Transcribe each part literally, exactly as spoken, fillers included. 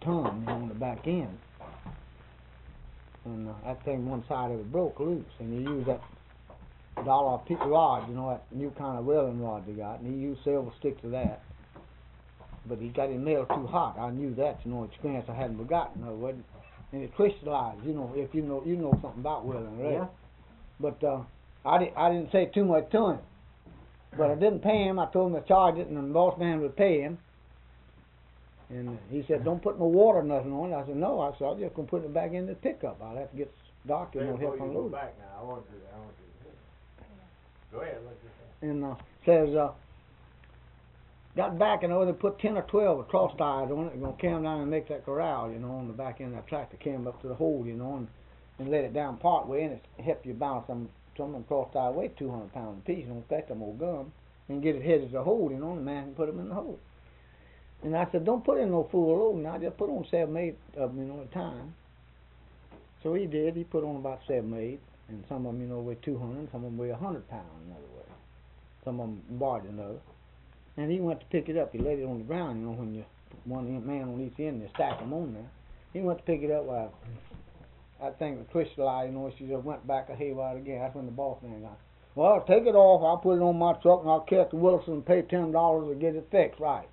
ton on the back end. And uh, that thing, one side of it broke loose, and he used that dollar a piece rod, you know, that new kind of welding rod they got, and he used several sticks of that. But he got it nailed too hot. I knew that, you know, experience I hadn't forgotten. No, it, and it crystallized, you know, if you know you know something about welding, right? Yeah. But uh, I, di- I didn't say too much to him. But I didn't pay him. I told him to charge it, and the boss man would pay him. And he said, don't put no water or nothing on it. I said, no. I said, I'm just going to put it back in the pickup. I'll have to get Doc and help unload it. Back now. I want to, I want to. Go ahead, what you say. And uh, says, uh, got back, and over they put ten or twelve of cross ties on it. They're going to carry them down and make that corral, you know, on the back end of that tractor. Carry them up to the hole, you know, and, and let it down part way, and it help you balance them. Some of them cross ties weigh two hundred pounds a piece. You don't affect them old gum. And get it headed to the hole, you know, and the man can put them in the hole. And I said, don't put in no full load now, just put on seven, eight of them, you know, at a time. So he did. He put on about seven, eight, and some of them, you know, weigh two hundred, some of them weigh one hundred pounds, in other words. Some of them barred another. And he went to pick it up. He laid it on the ground, you know, when you one man on each end, they stack them on there. He went to pick it up. Well, I think the crystallized, you know, she just went back a haywire again. That's when the boss man got, well, take it off. I'll put it on my truck, and I'll catch the Wilson and pay ten dollars to get it fixed right.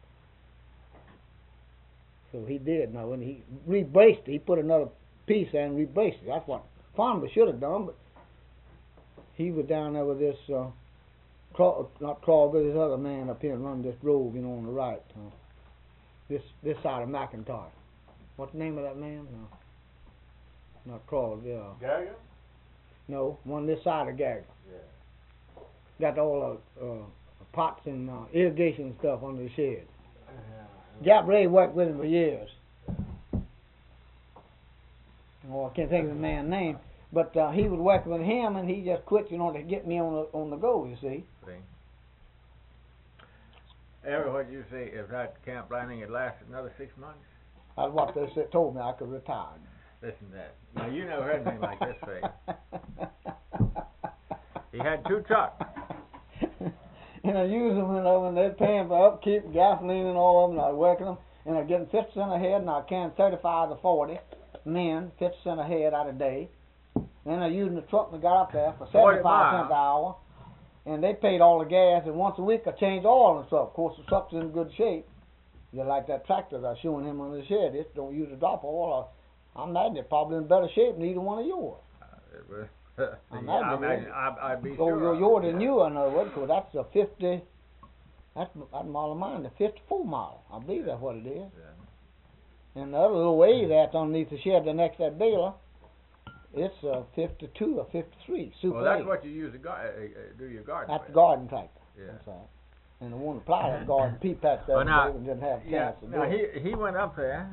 So he did. Now, when he rebraced it, he put another piece in and rebraced it. That's what Farmer should have done, but he was down there with this, uh, Claw, not Claw, but this other man up here and run this road, you know, on the right. Uh, this this side of McIntyre. What's the name of that man? No. Not Claw, yeah. Gagger? No, one this side of Gagger. Yeah. Got all the uh, pots and uh, irrigation stuff under the shed. Yeah. Jap Ray worked with him for years. Oh, I can't think of the man's name, but uh, he was working with him, and he just quit, you know, to get me on the on the go. You see. See. Ever what you say? If that camp lining had lasted another six months? That's what they said, told me I could retire. Listen to that. Now you never heard anything like this, Fay. He had two trucks. And I used them, you know, and they're paying for upkeep, gasoline, and all of them. And I was working them, and I getting fifty cents a head, and I carrying thirty-five to forty men, fifty cents a head out a day. Then I used the truck and I got up there for seventy-five cents an hour, and they paid all the gas. And once a week I changed oil in the truck. Of course, the truck's in good shape. Just like that tractor I was showing him on the shed. It don't use a drop of oil. I imagine it's probably in better shape than either one of yours. Uh, I yeah, I imagine imagine, I, I'd be So sure. your yours than you, in other words, 'cause that's a fifty. That's that mile of mine, the fifty-four mile. I believe that's what it is. Yeah. And the other little way that's underneath the shed, the next that baler, it's a fifty-two or fifty-three. Super Well, that's eight. what you use to gar- uh, uh, do your garden That's with. the garden tractor. Yeah. That's right. And the one that plow that garden pea patch there Well, now, and didn't have a Yeah. chance to Now do it. he he went up there.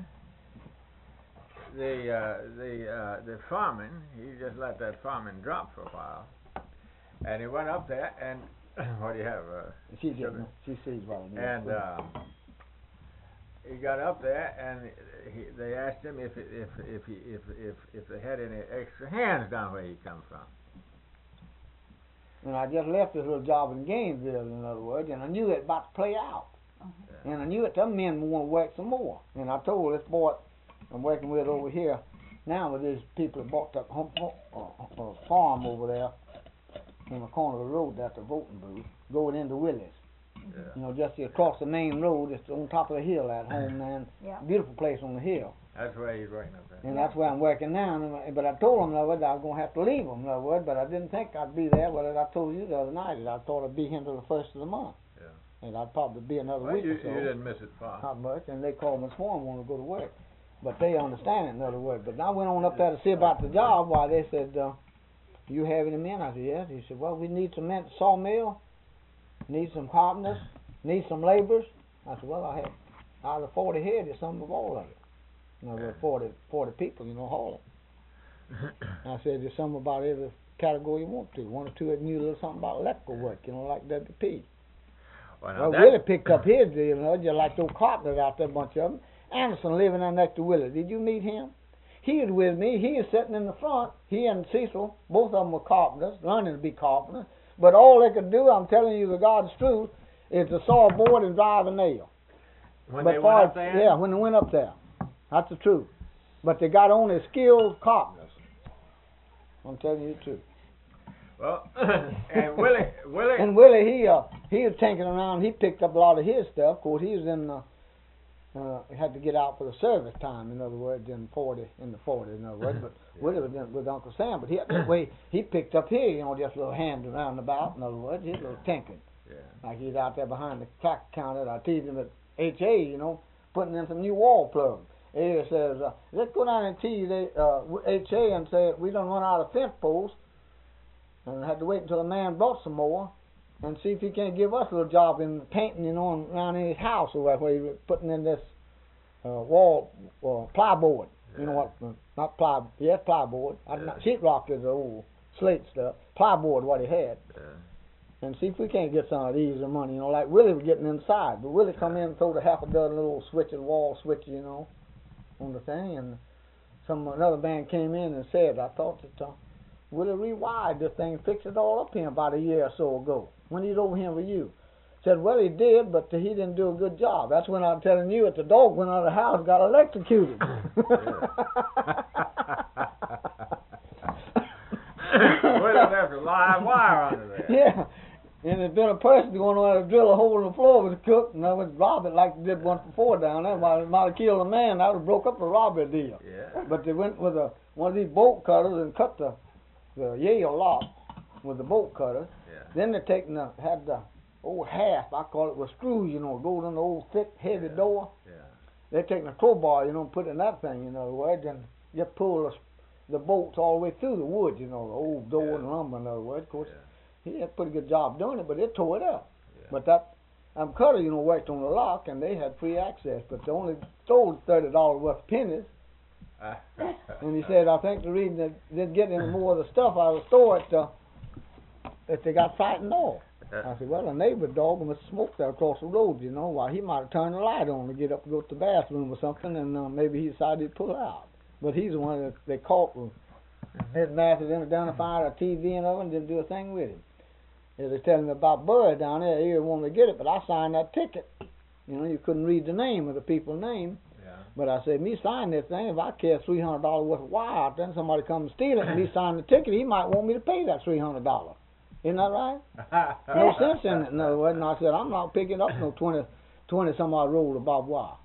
The uh, the uh, the farming, he just let that farming drop for a while, and he went up there and what do you have? Uh, She sugar? didn't. She sees what I mean. And uh, he got up there, and he, they asked him if it, if if he if if if they had any extra hands down where he come from. And I just left this little job in Gainesville, in other words, and I knew it about to play out. Yeah. And I knew that them men want to work some more. And I told this boy I'm working with over here now with these people that bought that home, uh, uh, farm over there in the corner of the road. That's the voting booth going into Willis. Yeah. You know, just across the main road. It's on top of the hill at home, man. Yeah. Beautiful place on the hill. That's where he's working up there. And that's where I'm working now. And, but I told them, in other words, I was going to have to leave them, in other words, but I didn't think I'd be there. Well, as I told you the other night, that I thought I'd be here until the first of the month. Yeah. And I'd probably be another Well, week you, or so. you didn't miss it far. Not much. And they called me this morning, want to go to work. But they understand it, in other words. But I went on up there to see about the job. Why, they said, uh, do you have any men? I said, yes. He said, well, we need some men at the sawmill, need some carpenters, need some laborers. I said, well, I have out of forty head, there's some of all of it. You know, with forty, forty people, you know, hauling. I said, there's some about every category you want to. One or two of them knew a little something about electrical work, you know, like W P. Well, now Well, that- Willie picked up his deal, you know, just like those carpenters out there, a bunch of them. Anderson living there next to Willie. Did you meet him? He was with me. He was sitting in the front. He and Cecil, both of them were carpenters, learning to be carpenters. But all they could do, I'm telling you the God's truth, is to saw a board and drive a nail. when but they far went up as- there? Yeah, when they went up there. That's the truth. But they got only skilled carpenters. I'm telling you the truth. Well, and Willie, Willie, and Willie, he uh, he was tinkering around. He picked up a lot of his stuff. Of course, he was in. Uh, uh, had to get out for the service time. In other words, in forty, in the forties. In other words, but yeah. Willie was in, with Uncle Sam. But he that way he picked up here, you know, just a little hand around about. In other words, his little tinkering. Yeah. Like he's out there behind the clock counter. I teased him at H A, you know, putting in some new wall plugs. He says, uh, let's go down and tease uh, H A and say we done run out of fence posts. And I had to wait until the man brought some more and see if he can't give us a little job in painting, you know, around in his house or where he was putting in this uh, wall uh, plyboard. Yeah. You know what? Uh, not ply, yes, plyboard. Yeah. Not, sheetrock is the old slate stuff. Plyboard, what he had. Yeah. And see if we can't get some of these or money, you know, like Willie was getting inside. But Willie come in and throwed a half a dozen little switches, wall switches, you know, on the thing. And some another man came in and said, I thought that. Uh, Willie rewired this thing and fixed it all up here about a year or so ago when he's over here with you. Said, well, he did, but he didn't do a good job. That's when I'm telling you that the dog went out of the house and got electrocuted. Willie left a live wire under there. Yeah. And there's been a person going on to drill a hole in the floor with a cook, and I would rob it like they did once before down there. Might, might have killed a man. That would have broke up the robbery deal. Yeah. But they went with a one of these bolt cutters and cut the the Yale lock with the bolt cutter. Yeah. Then they taken the had the old half, I call it, with screws, you know, goes in the old thick heavy yeah. door. Yeah. They taking a crowbar, you know, and put it in that thing, you know, words, and just pull the, the bolts all the way through the wood, you know, the old door yeah. and lumber, in other words. Of course, yeah. he had a pretty good job doing it, but it tore it up. Yeah. But that um, cutter, you know, worked on the lock, and they had free access, but they only sold thirty dollars worth of pennies. And he said, I think the reason they didn't get any more of the stuff out of the store is uh, that they got frightened off. I said, well, a neighbor dog must smoke there across the road, you know. Why, he might have turned the light on to get up and go to the bathroom or something, and uh, maybe he decided to pull out. But he's the one that they caught with his master then down to find a T V and over and didn't do a thing with him. They was telling me about Bud down there. He wanted to get it, but I signed that ticket. You know, you couldn't read the name of the people's name. But I said, me sign this thing, if I carry three hundred dollars worth of wire out there and somebody comes and steal it and me sign the ticket, he might want me to pay that three hundred dollars. Isn't that right? No sense in it, in other words. And I said, I'm not picking up no twenty, twenty some odd roll of barbed wire.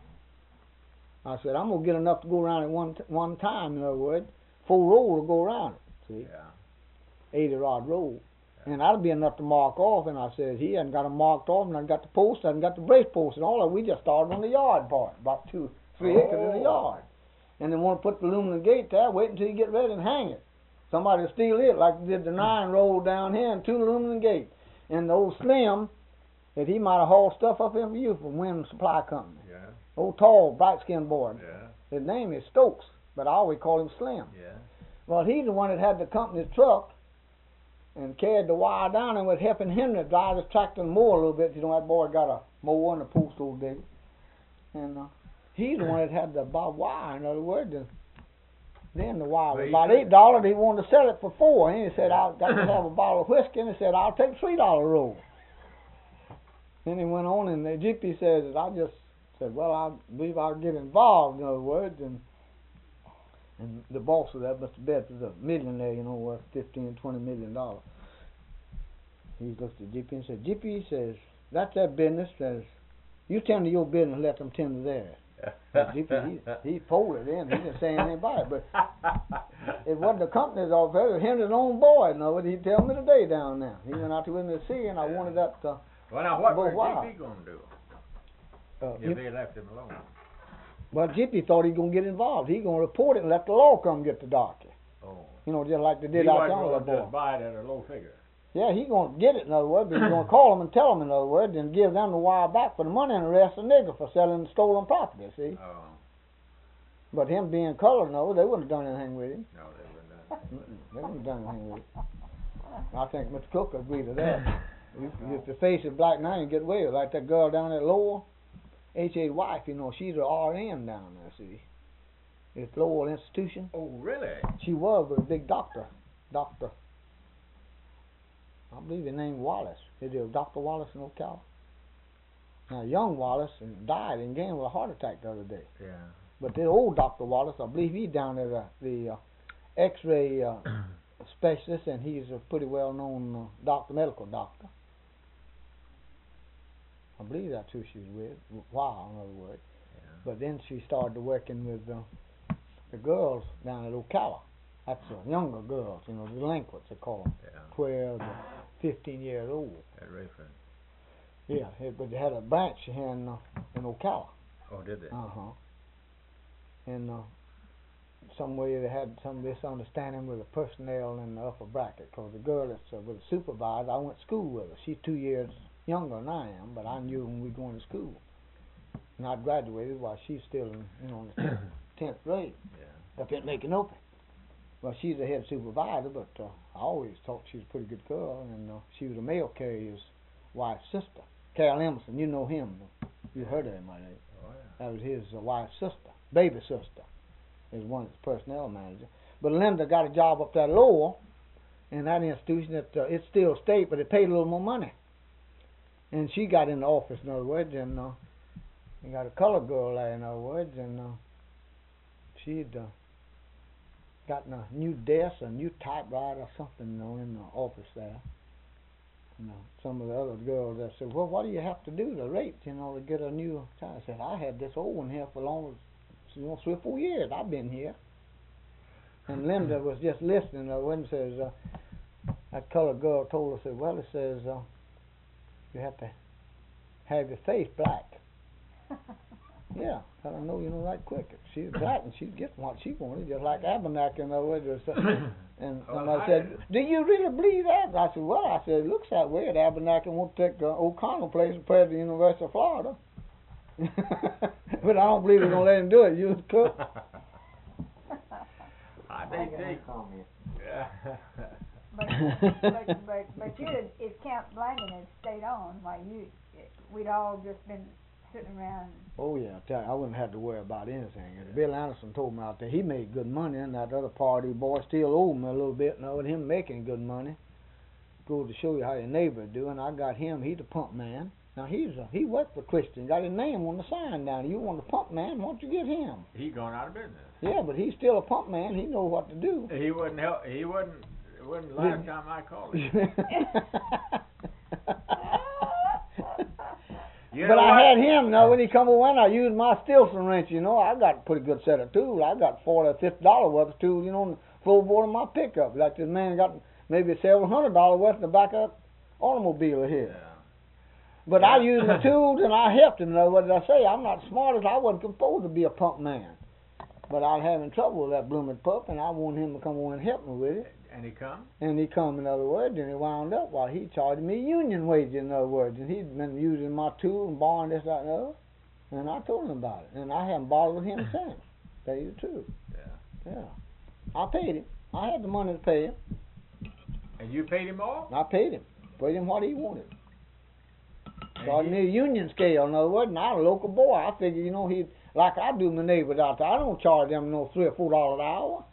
I said, I'm going to get enough to go around at one t- one time, in other words. Four rolls will go around it, see? Yeah. eighty rod roll. Yeah. And that'll be enough to mark off. And I said, he hasn't got them marked off, and I got the post, I hasn't got the brace post, and all that. We just started on the yard part, about two. Three acres in the yard. And they want to put the aluminum gate there, wait until you get ready and hang it. Somebody will steal it, like they did the nine roll down here and two aluminum gates. And the old Slim, that he might have hauled stuff up in for you from Wind Supply Company. Yeah. Old tall, bright-skinned boy. Yeah. His name is Stokes, but I always call him Slim. Yeah. Well, he's the one that had the company's truck and carried the wire down and was helping Henry drive his tractor and mow a little bit. You know, that boy got a mower and a post old digger. And, uh, he's the one that had the barbed wire, in other words. And then the wire was about eight dollars. He wanted to sell it for four. And he said, I'll got to have a bottle of whiskey. And he said, I'll take three dollar roll. Then he went on, and the G P says, I just said, well, I believe I'll get involved, in other words. And and the boss of that, Mister Betts, is a millionaire, you know, worth fifteen, twenty million dollars. He looked at G P and said, G P says, that's that business. Says, you tend to your business, let them tend to theirs. G P, he, he folded in. He didn't say anything about it. But it wasn't the company's office. It was Henry's own boy. No, he'd tell me today down there. He went out to with me to see, and I wanted that. Uh, well, now what was G P going to do uh, if he left him alone? Well, G P thought he was going to get involved. He going to report it and let the law come get the doctor. Oh. You know, just like they did he out there with the boy. Just buy it at a low figure. Yeah, he going to get it, in other words, but he's going to call them and tell them, in other words, and give them the wire back for the money and arrest the nigger for selling stolen property, see? Oh. But him being colored, no, they wouldn't have done anything with him. No, they wouldn't have. They wouldn't have done anything with him. I think Mister Cook would agree to that. If, if the face is black now, you get away with it. Like that girl down there, Lowell, H A's wife, you know, she's an R N down there, see? It's Lowell Institution. Oh, really? She was with a big doctor, doctor. I believe his name Wallace. It is Doctor Wallace in Ocala. Now, young Wallace died in game with a heart attack the other day. Yeah. But the old Doctor Wallace, I believe he's down there, the, the uh, X-ray uh, specialist, and he's a pretty well-known uh, doctor, medical doctor. I believe that's who she was with, wow, in other words. Yeah. But then she started working with uh, the girls down at Ocala. That's the younger girls, you know, delinquents, they call them, Yeah. twelve to fifteen years old. At Rayford. Yeah, it, but they had a branch here in, uh, in Ocala. Oh, did they? Uh-huh. And uh, some way they had some misunderstanding with the personnel in the upper bracket, because the girl that's uh, with the supervisor, I went to school with her. She's two years younger than I am, but I knew when we were going to school. And I graduated while she's still in, you know, in the tenth grade. Yeah. Up at Macon Open. Well, she's the head supervisor, but uh, I always thought she was a pretty good girl, and uh, she was a mail carrier's wife's sister. Carol Emerson, you know him. You heard of him, I think. Oh, yeah. That was his uh, wife's sister, baby sister, is one of his personnel manager. But Linda got a job up there at Lowell, in that institution that uh, it's still state, but it paid a little more money. And she got in the office, in other words, and uh, you got a colored girl there, in other words, and uh, she'd uh, gotten a new desk, a new typewriter or something, you know, in the office there. You know, some of the other girls that said, well, what do you have to do to rate, you know, to get a new tie? I said, I had this old one here for long as, you know, three or four years. I've been here. And Linda was just listening, uh, when it says, uh, that colored girl told her, said, well, it says, uh, you have to have your face black. Yeah, I don't know, you know, right quick. If she's black and she'd get what she wanted, just like Abernathy, in other words. And, Well, and I I said, didn't- do you really believe that? I said, well, I said, it looks that way. At Abernathy won't take uh, O'Connell place and play at the University of Florida. But I don't believe we're going to let him do it. You was cook. I think they. But, but, but, but you, if Camp Blanton had stayed on, why you, we'd all just been sitting around. Oh, yeah, I tell you, I wouldn't have to worry about anything. And Bill Anderson told me out there, he made good money, and that other party boy still owed me a little bit, and with him making good money, goes to show you how your neighbor do, and I got him, he's the pump man. Now, he's a, he worked for Christian, got his name on the sign down. You want the pump man, why don't you get him? He gone out of business. Yeah, but he's still a pump man, he knows what to do. He wouldn't help. He wouldn't. It wasn't the last time I called him. You But know I what? had him, now when he come around, I used my Stilson wrench, you know, I got a pretty good set of tools. I got forty or fifty dollars worth of tools, you know, on the floorboard of my pickup. Like this man got maybe several hundred dollars worth in the back of that automobile of his. Yeah. But I Yeah. used my tools and I helped him. Now, what did I say? I'm not smart as I wasn't supposed to be a pump man. But I was having trouble with that blooming pup, and I wanted him to come over and help me with it. And he come. And he come, in other words, and he wound up while he charged me union wages, in other words. And he'd been using my tool and borrowing this, that, and the other. And I told him about it. And I haven't bothered with him since. Tell you the truth. Yeah. Yeah. I paid him. I had the money to pay him. And you paid him all. I paid him. Paid him what he wanted. And Charged he- me a union scale, in other words, and I was a local boy. I figured, you know, he'd, like I do my neighbors out there, I don't charge them no three or four dollars an hour.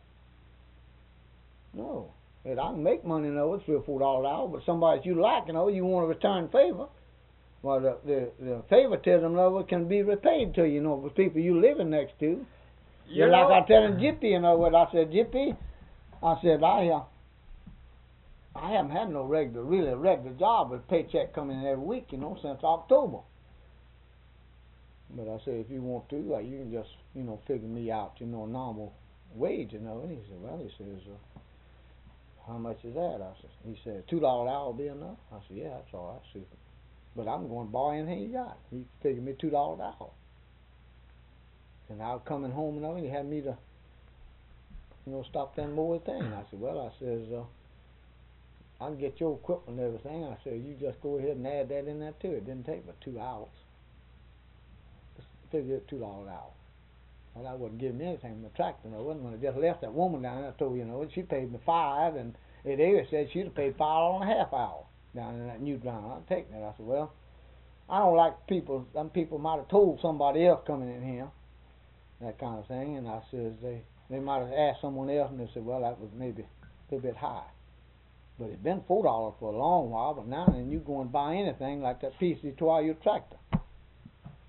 No. Said, I can make money, you know, three or four dollars an hour, but somebody that you like, you know, you want to return favor. Well, the, the, the favoritism, in other words, can be repaid to you, you know, with people you living next to. You Just like know- I telling Jippy, you know, what I said, Jippy, I said, I, uh, I haven't had no regular, really regular job with paycheck coming in every week, you know, since October. But I said, if you want to, like, you can just, you know, figure me out, you know, normal wage, you know. And he said, well, he says, uh, how much is that? I said, he said, two dollars an hour will be enough. I said, yeah, that's all right, super. But I'm going to borrow anything you got. He figured me two dollars an hour. And I was coming home, you know, and he had me to, you know, stop them more thing. I said, well, I says, uh, I can get your equipment and everything. I said, you just go ahead and add that in there too. It didn't take but two hours. Just figure it two dollars an hour. Well, I wouldn't give me anything from the tractor, I wasn't. When I just left that woman down there, I told you, you know, she paid me five, and it Ada said she'd have paid five dollars and a half hour down in that new ground. I'd take that. I said, well, I don't like people. Some people might have told somebody else coming in here, that kind of thing. And I says they they might have asked someone else, and they said, well, that was maybe a little bit high. But it's been four dollars for a long while. But now then you go and buy anything like that piece of your tractor.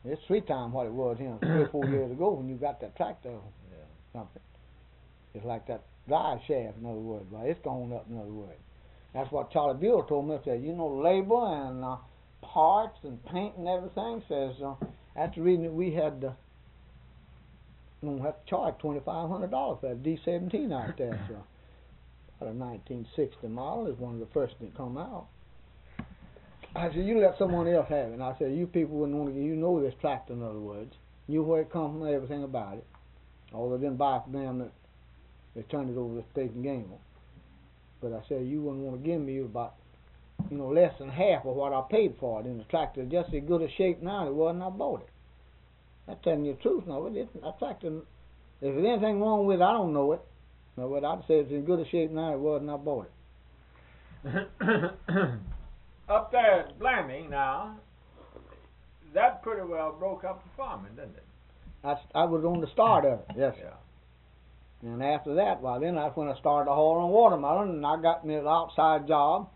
It's three times what it was here three or four years ago when you got that tractor or Yeah. something. It's like that drive shaft, in other words. Well, it's gone up, in other words. That's what Charlie Buell told me. He said, you know, labor and uh, parts and paint and everything, says uh, that's the reason that we had to, we don't have to charge twenty-five hundred dollars for that D seventeen out there. So, about a nineteen sixty model is one of the first that come out. I said, you let someone else have it. And I said, you people wouldn't want to, you know this tractor, in other words. Knew where it come from and everything about it. Although they didn't buy it from them, that they turned it over to State and Gamble. But I said, you wouldn't want to give me about, you know, less than half of what I paid for it. And the tractor is just as good a shape now as it was when I bought it. I'm telling you the truth, no, it isn't. That tractor, if there's anything wrong with it, I don't know it. No, but I'd say it's in good a shape now as it was when I bought it. Up there at Blanding now, that pretty well broke up the farming, didn't it? I, I was on the start of it, yes. Yeah. And after that, well, then that's when I started hauling watermelon, and I got me an outside job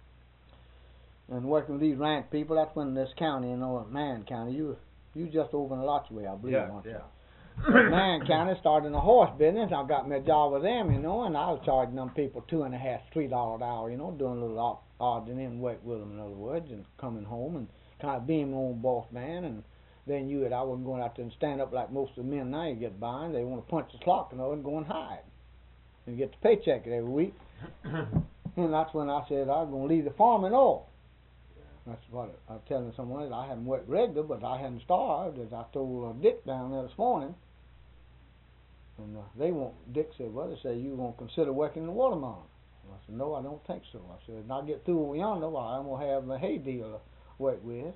and working with these ranch people. That's when this county, you know, Man County, you you just over in Lotchway, I believe, Yeah, weren't you? yeah. Man County started in the horse business. I got me a job with them, you know, and I was charging them people two and a half, three dollars an hour, you know, doing a little odd, odd and in work with them, in other words, and coming home and kind of being my own boss man. And they knew that I wasn't going out there and stand up like most of the men now you get by, and they want to punch the clock, you know, and go and hide and get the paycheck every week. And that's when I said I was going to leave the farming off. That's what I was telling someone. I hadn't worked regular, but I hadn't starved, as I told uh, Dick down there this morning. And uh, they won't. Dick said, well, they say you won't consider working in the watermelon. And I said, no, I don't think so. I said, when I get through over yonder, well, I'm going to have a hay deal to work with.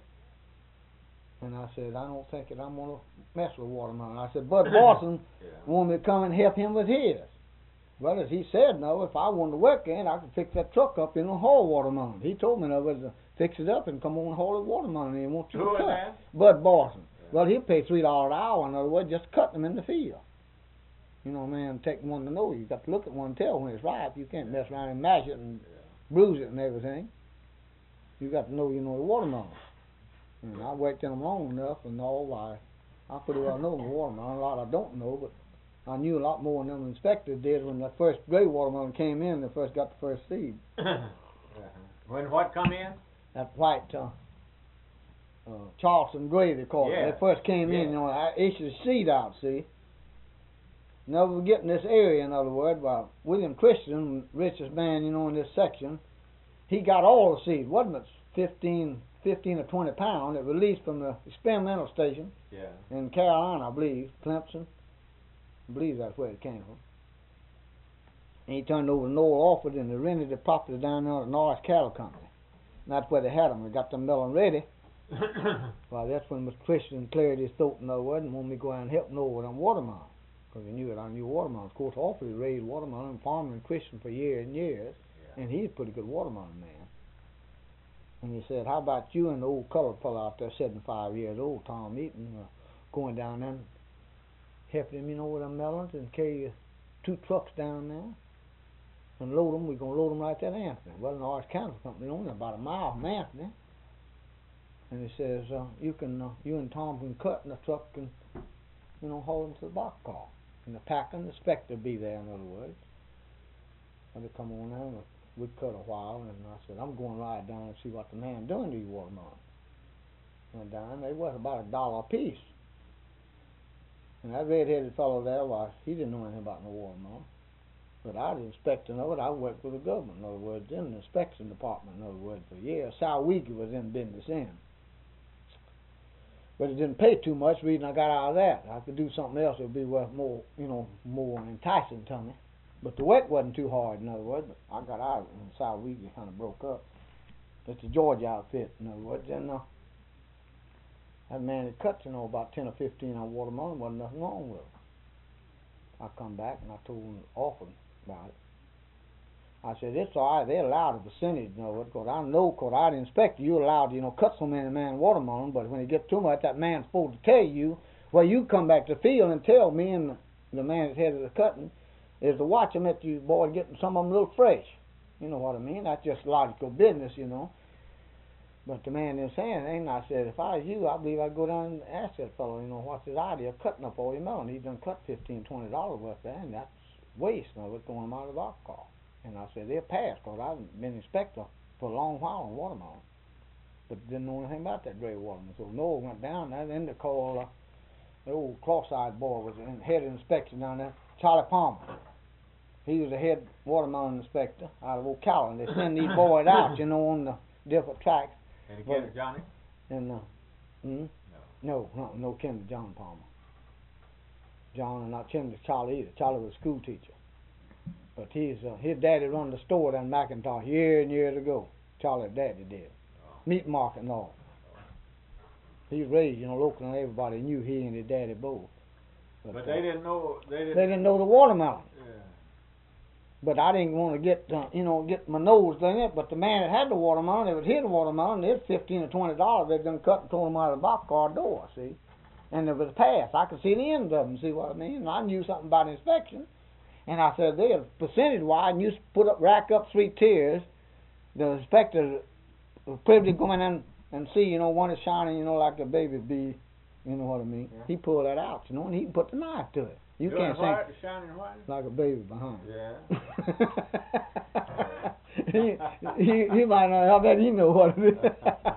And I said, I don't think that I'm going to mess with watermelon. I said, Bud Boston Yeah. wanted me to come and help him with his. Well, as he said, no, if I wanted to work in, I could fix that truck up and haul watermelon. He told me, no, was to fix it up and come on and haul the watermelon, and he wants you Who to was cut. that? Bud Boston. Yeah. Well, he'll pay three dollars an hour, in other words, just cut them in the field. You know, man, take one to know. You got to look at one and tell when it's ripe. You can't mess around and mash it and Yeah. bruise it and everything. You got to know, you know, the watermelon. And I worked in them long enough, and all I, I pretty well know the watermelon. A lot I don't know, but I knew a lot more than them inspectors did when that first gray watermelon came in. They first got the first seed. Uh-huh. When what come in? That white uh, uh, Charleston gray, they call Yeah. it. They first came Yeah. in, you know, I issued seed out. See. Never get in this area, in other words. Well, William Christian, richest man, you know, in this section, he got all the seed. Wasn't it fifteen, fifteen or twenty pounds? It released from the experimental station Yeah. in Carolina, I believe, Clemson. I believe that's where it came from. And he turned over to Noel Alford, and they rented the property down there at Norris Cattle Company. And that's where they had them. They got them melon ready. Well, that's when Mister Christian cleared his throat, in other words, and wanted me to go out and help Noel with them watermelon. Because he knew that I knew watermelon. Of course, Alford had raised watermelon and farming and Christian for years and years. Yeah. And he's a pretty good watermelon man. And he said, how about you and the old colored fellow out there, seventy-five years old, Tom Eaton, uh, going down there and helping him, you know, with them melons and carry two trucks down there and load them. We're going to load them right there at Anthony. Well, the Norris Cattle Company only about a mile from Anthony. And he says, uh, you can, uh, you and Tom can cut in the truck and, you know, haul them to the boxcar. And the packer and the inspector be there, in other words. And they come on down, and we'd cut a while, and I said, I'm going right down and see what the man doing to these watermelons. Went down, they was about a dollar a piece. And that red-headed fellow there, well, he didn't know anything about no watermelon. But I was inspecting of it. I worked with the government, in other words, in the inspection department, in other words, for years. Sal Weegy was in business then. But it didn't pay too much. The reason I got out of that, I could do something else that would be worth more, you know, more enticing to me. But the work wasn't too hard, in other words. But I got out of it when Sal Weegy kind of broke up. It's the Georgia outfit, in other words. And uh, that man had cut, you know, about ten or fifteen on watermelon. Wasn't nothing wrong with it. I come back and I told him often about it. I said, it's all right. They allowed a percentage, you know, because I know, because I the inspector, you're allowed to, you know, cut so many man watermelon, but when you get too much, that man's supposed to tell you, well, you come back to the field and tell me and the, the man that's headed the cutting is to watch them at you, boy, getting some of them a little fresh. You know what I mean? That's just logical business, you know. But the man didn't say anything, and I said, if I was you, I believe I'd go down and ask that fellow, you know, what's his idea of cutting up all your melon. He's done cut fifteen, twenty dollars worth there, and that's waste of it throwing them out of the boxcar. And I said, they'll pass, because I've been inspector for a long while on watermelon. But didn't know anything about that gray watermelon. So Noah went down there, then they called uh, the old cross-eyed boy was in head inspection down there, Charlie Palmer. He was the head watermelon inspector out of Ocala. They send these boys out, you know, on the different tracks. And he came to Johnny? And, uh, hmm? No. No, no, no kin to John Palmer. John and not kin to Charlie either. Charlie was a school teacher. But his, uh, his daddy run the store down in McIntosh years and years ago. Charlie's daddy did. Oh. Meat market and all. He was raised, you know, local, and everybody knew he and his daddy both. But, But, they uh, didn't know, they didn't. they didn't know the watermelon. Yeah. But I didn't want to get, uh, you know, get my nose in it. But the man that had the watermelon, it was his watermelon. It's fifteen or twenty dollars. They'd done cut and thrown them out of the boxcar door. See, and it was passed. I could see the end of them. See what I mean? And I knew something about inspection. And I said, "There's percentage wise, and you put up, rack up three tiers. The inspector was privileged to go in and, and see, you know, one is shining, you know, like a baby bee. You know what I mean? Yeah. He pulled that out, you know, and he can put the knife to it. You Doing can't say white, shining white? like a baby behind. Yeah. he, he, he might not, I bet he know what it is.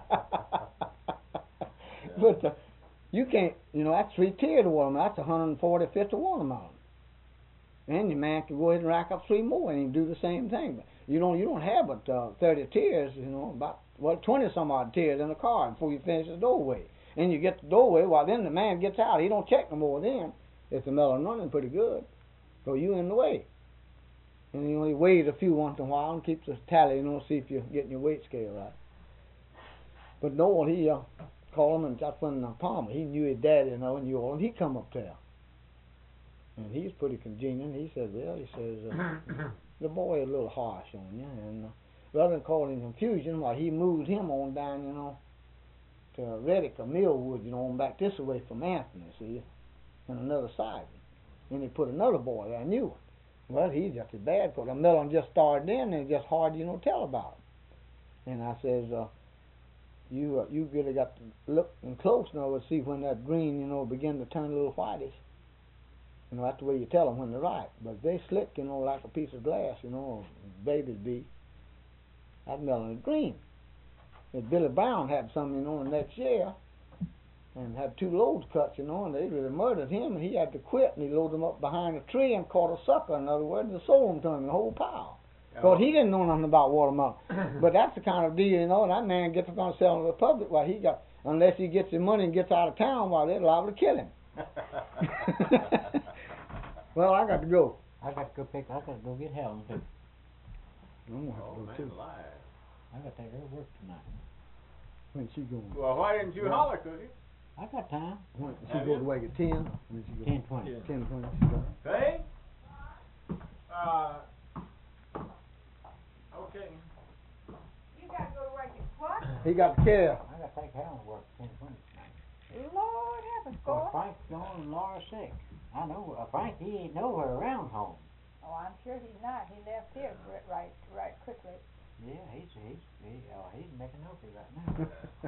But uh, you can't, you know, that's three tiered watermelon. That's one hundred forty, fifty watermelon. And your man can go ahead and rack up three more and he can do the same thing. But you don't, you don't have but uh, thirty tiers, you know, about, well, twenty some odd tiers in the car before you finish the doorway. And you get the doorway, well, then the man gets out. He don't check no more then. If the melon running pretty good, so you in the way. And he only weighs a few once in a while and keeps a tally, you know, see if you're getting your weight scale right. But Noel, he uh, called him, and that's when uh, Palmer, he knew his daddy, you know, and you all, and he come up there. And he's pretty congenial. He says, well, he says, uh, the boy is a little harsh on you, and uh, rather than calling confusion, why he moved him on down, you know, to Reddick or Millwood, you know, on back this way from Anthony, see, on another side. And he put another boy there, new one. Well, he's just as bad, because the melon just started in, and it's just hard, you know, to tell about it. And I says, uh, you uh, you really got to look and close now to see when that green, you know, begin to turn a little whitish. You know, that's the way you tell them when they're ripe. But they slick, you know, like a piece of glass, you know, babies be. That melon is green. And Billy Brown had some, you know, the next year, and had two loads cut, you know, and they really murdered him, and he had to quit, and he loaded them up behind a tree and caught a sucker, in other words, and sold them to him, the whole pile. Because he didn't know nothing about watermelon. But that's the kind of deal, you know, that man gets up on sell in the public, well, he got, unless he gets his money and gets out of town, well, they're liable to kill him. Well, I got to go. I got to go pick, I got to go get Helen too. I'm gonna have Oh, to go man, too. alive. I got to take her to work tonight. When she going? Well, why didn't you Well, holler, Cookie? I got time. When she Have go you? to work at ten? When she go? Ten twenty. Yeah. Ten twenty. She go. Hey? Uh, okay. You gotta go to work at what? He got the care. I got to take Helen to work ten twenty tonight. Lord heavens, Well, boy. Frank's gone and Laura's sick. I know, uh, Frank, he ain't nowhere around home. Oh, I'm sure he's not. He left here right, right, right quickly. Yeah, he's, he's, he, uh, he's making healthy right now.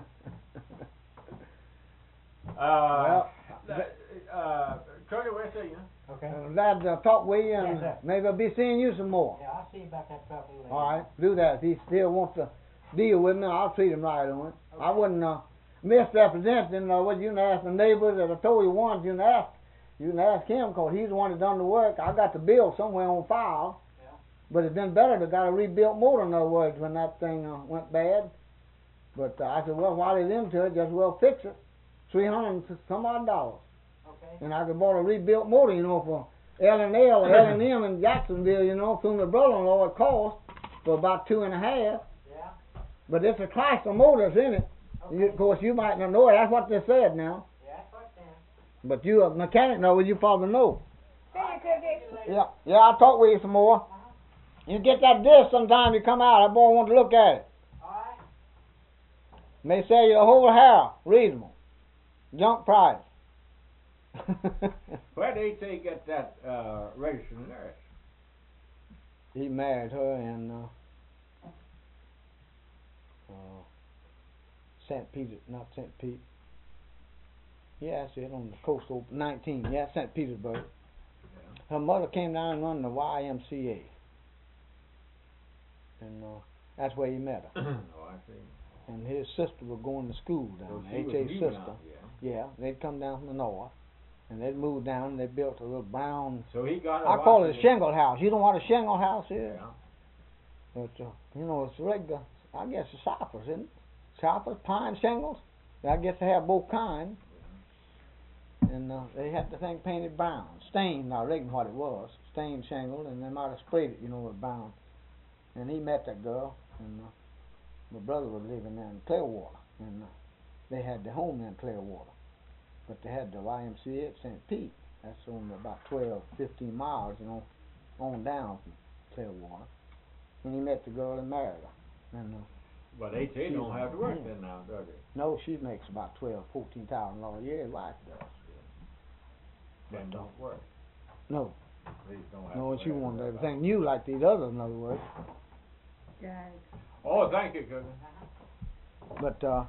Uh, Well, th- uh, Cody, we'll see you. Okay. I'm glad to talk with you, and Yes, sir. maybe I'll be seeing you some more. Yeah, I'll see you about that truck later. All right, do that. If he still wants to deal with me, I'll treat him right on it. I wouldn't uh, misrepresent him. Uh, what you can ask the neighbors that I told you once. You can ask, you can ask him, because he's the one that done the work. I got the bill somewhere on file, Yeah. but it's been better to got a rebuilt motor. In other words, when that thing uh, went bad. But uh, I said, well, while he's into it, just well fix it. Three hundred and some odd dollars. Okay. And I could bought a rebuilt motor, you know, for L and L, L and M in Jacksonville, you know, through my brother-in-law, it cost for about two and a half. Yeah. But it's a Chrysler motors in it. Okay. You, of course, you might not know it. That's what they said now. Yeah, that's what then. But you a mechanic know, you probably know. See you, Cookie. Yeah, yeah, I'll talk with you some more. You get that disc sometime you come out. That boy want to look at it. All right. May sell you a whole house, reasonable. Junk price. Where did he get that uh, registered nurse? He married her, and uh, uh, Saint Peter, not Saint Pete. Yeah, that's it, on the coastal nineteen. Yeah, Saint Petersburg. Yeah. Her mother came down and run the Y M C A. And uh, that's where he met her. Oh, I see. And his sister was going to school So down she there. was H A's new sister. now, yeah. Yeah, they'd come down from the north. And they'd moved down and they built a little brown, So he got. I call it a shingle house. You know what a shingle house is? Yeah. But, uh, you know, it's regular, I guess it's cypress, isn't it? Cypress, pine shingles. I guess they have both kinds. And uh, they had the thing painted brown, stained, I reckon what it was, stained shingle, and they might have sprayed it, you know, with brown. And he met that girl, and uh, my brother was living there in Clearwater, and uh, they had the home in Clearwater. But they had the Y M C A at Saint Pete. That's only about twelve, fifteen miles, you know, on down from Clearwater. And he met the girl and married her. And, uh, But H A don't have to work then now, does he? no, she makes about twelve, fourteen thousand dollars a year. His wife does. Then don't work. No, These don't have no, to and she work. wanted everything new like these others, in other words. Guys. Oh, thank you, cousin. But uh,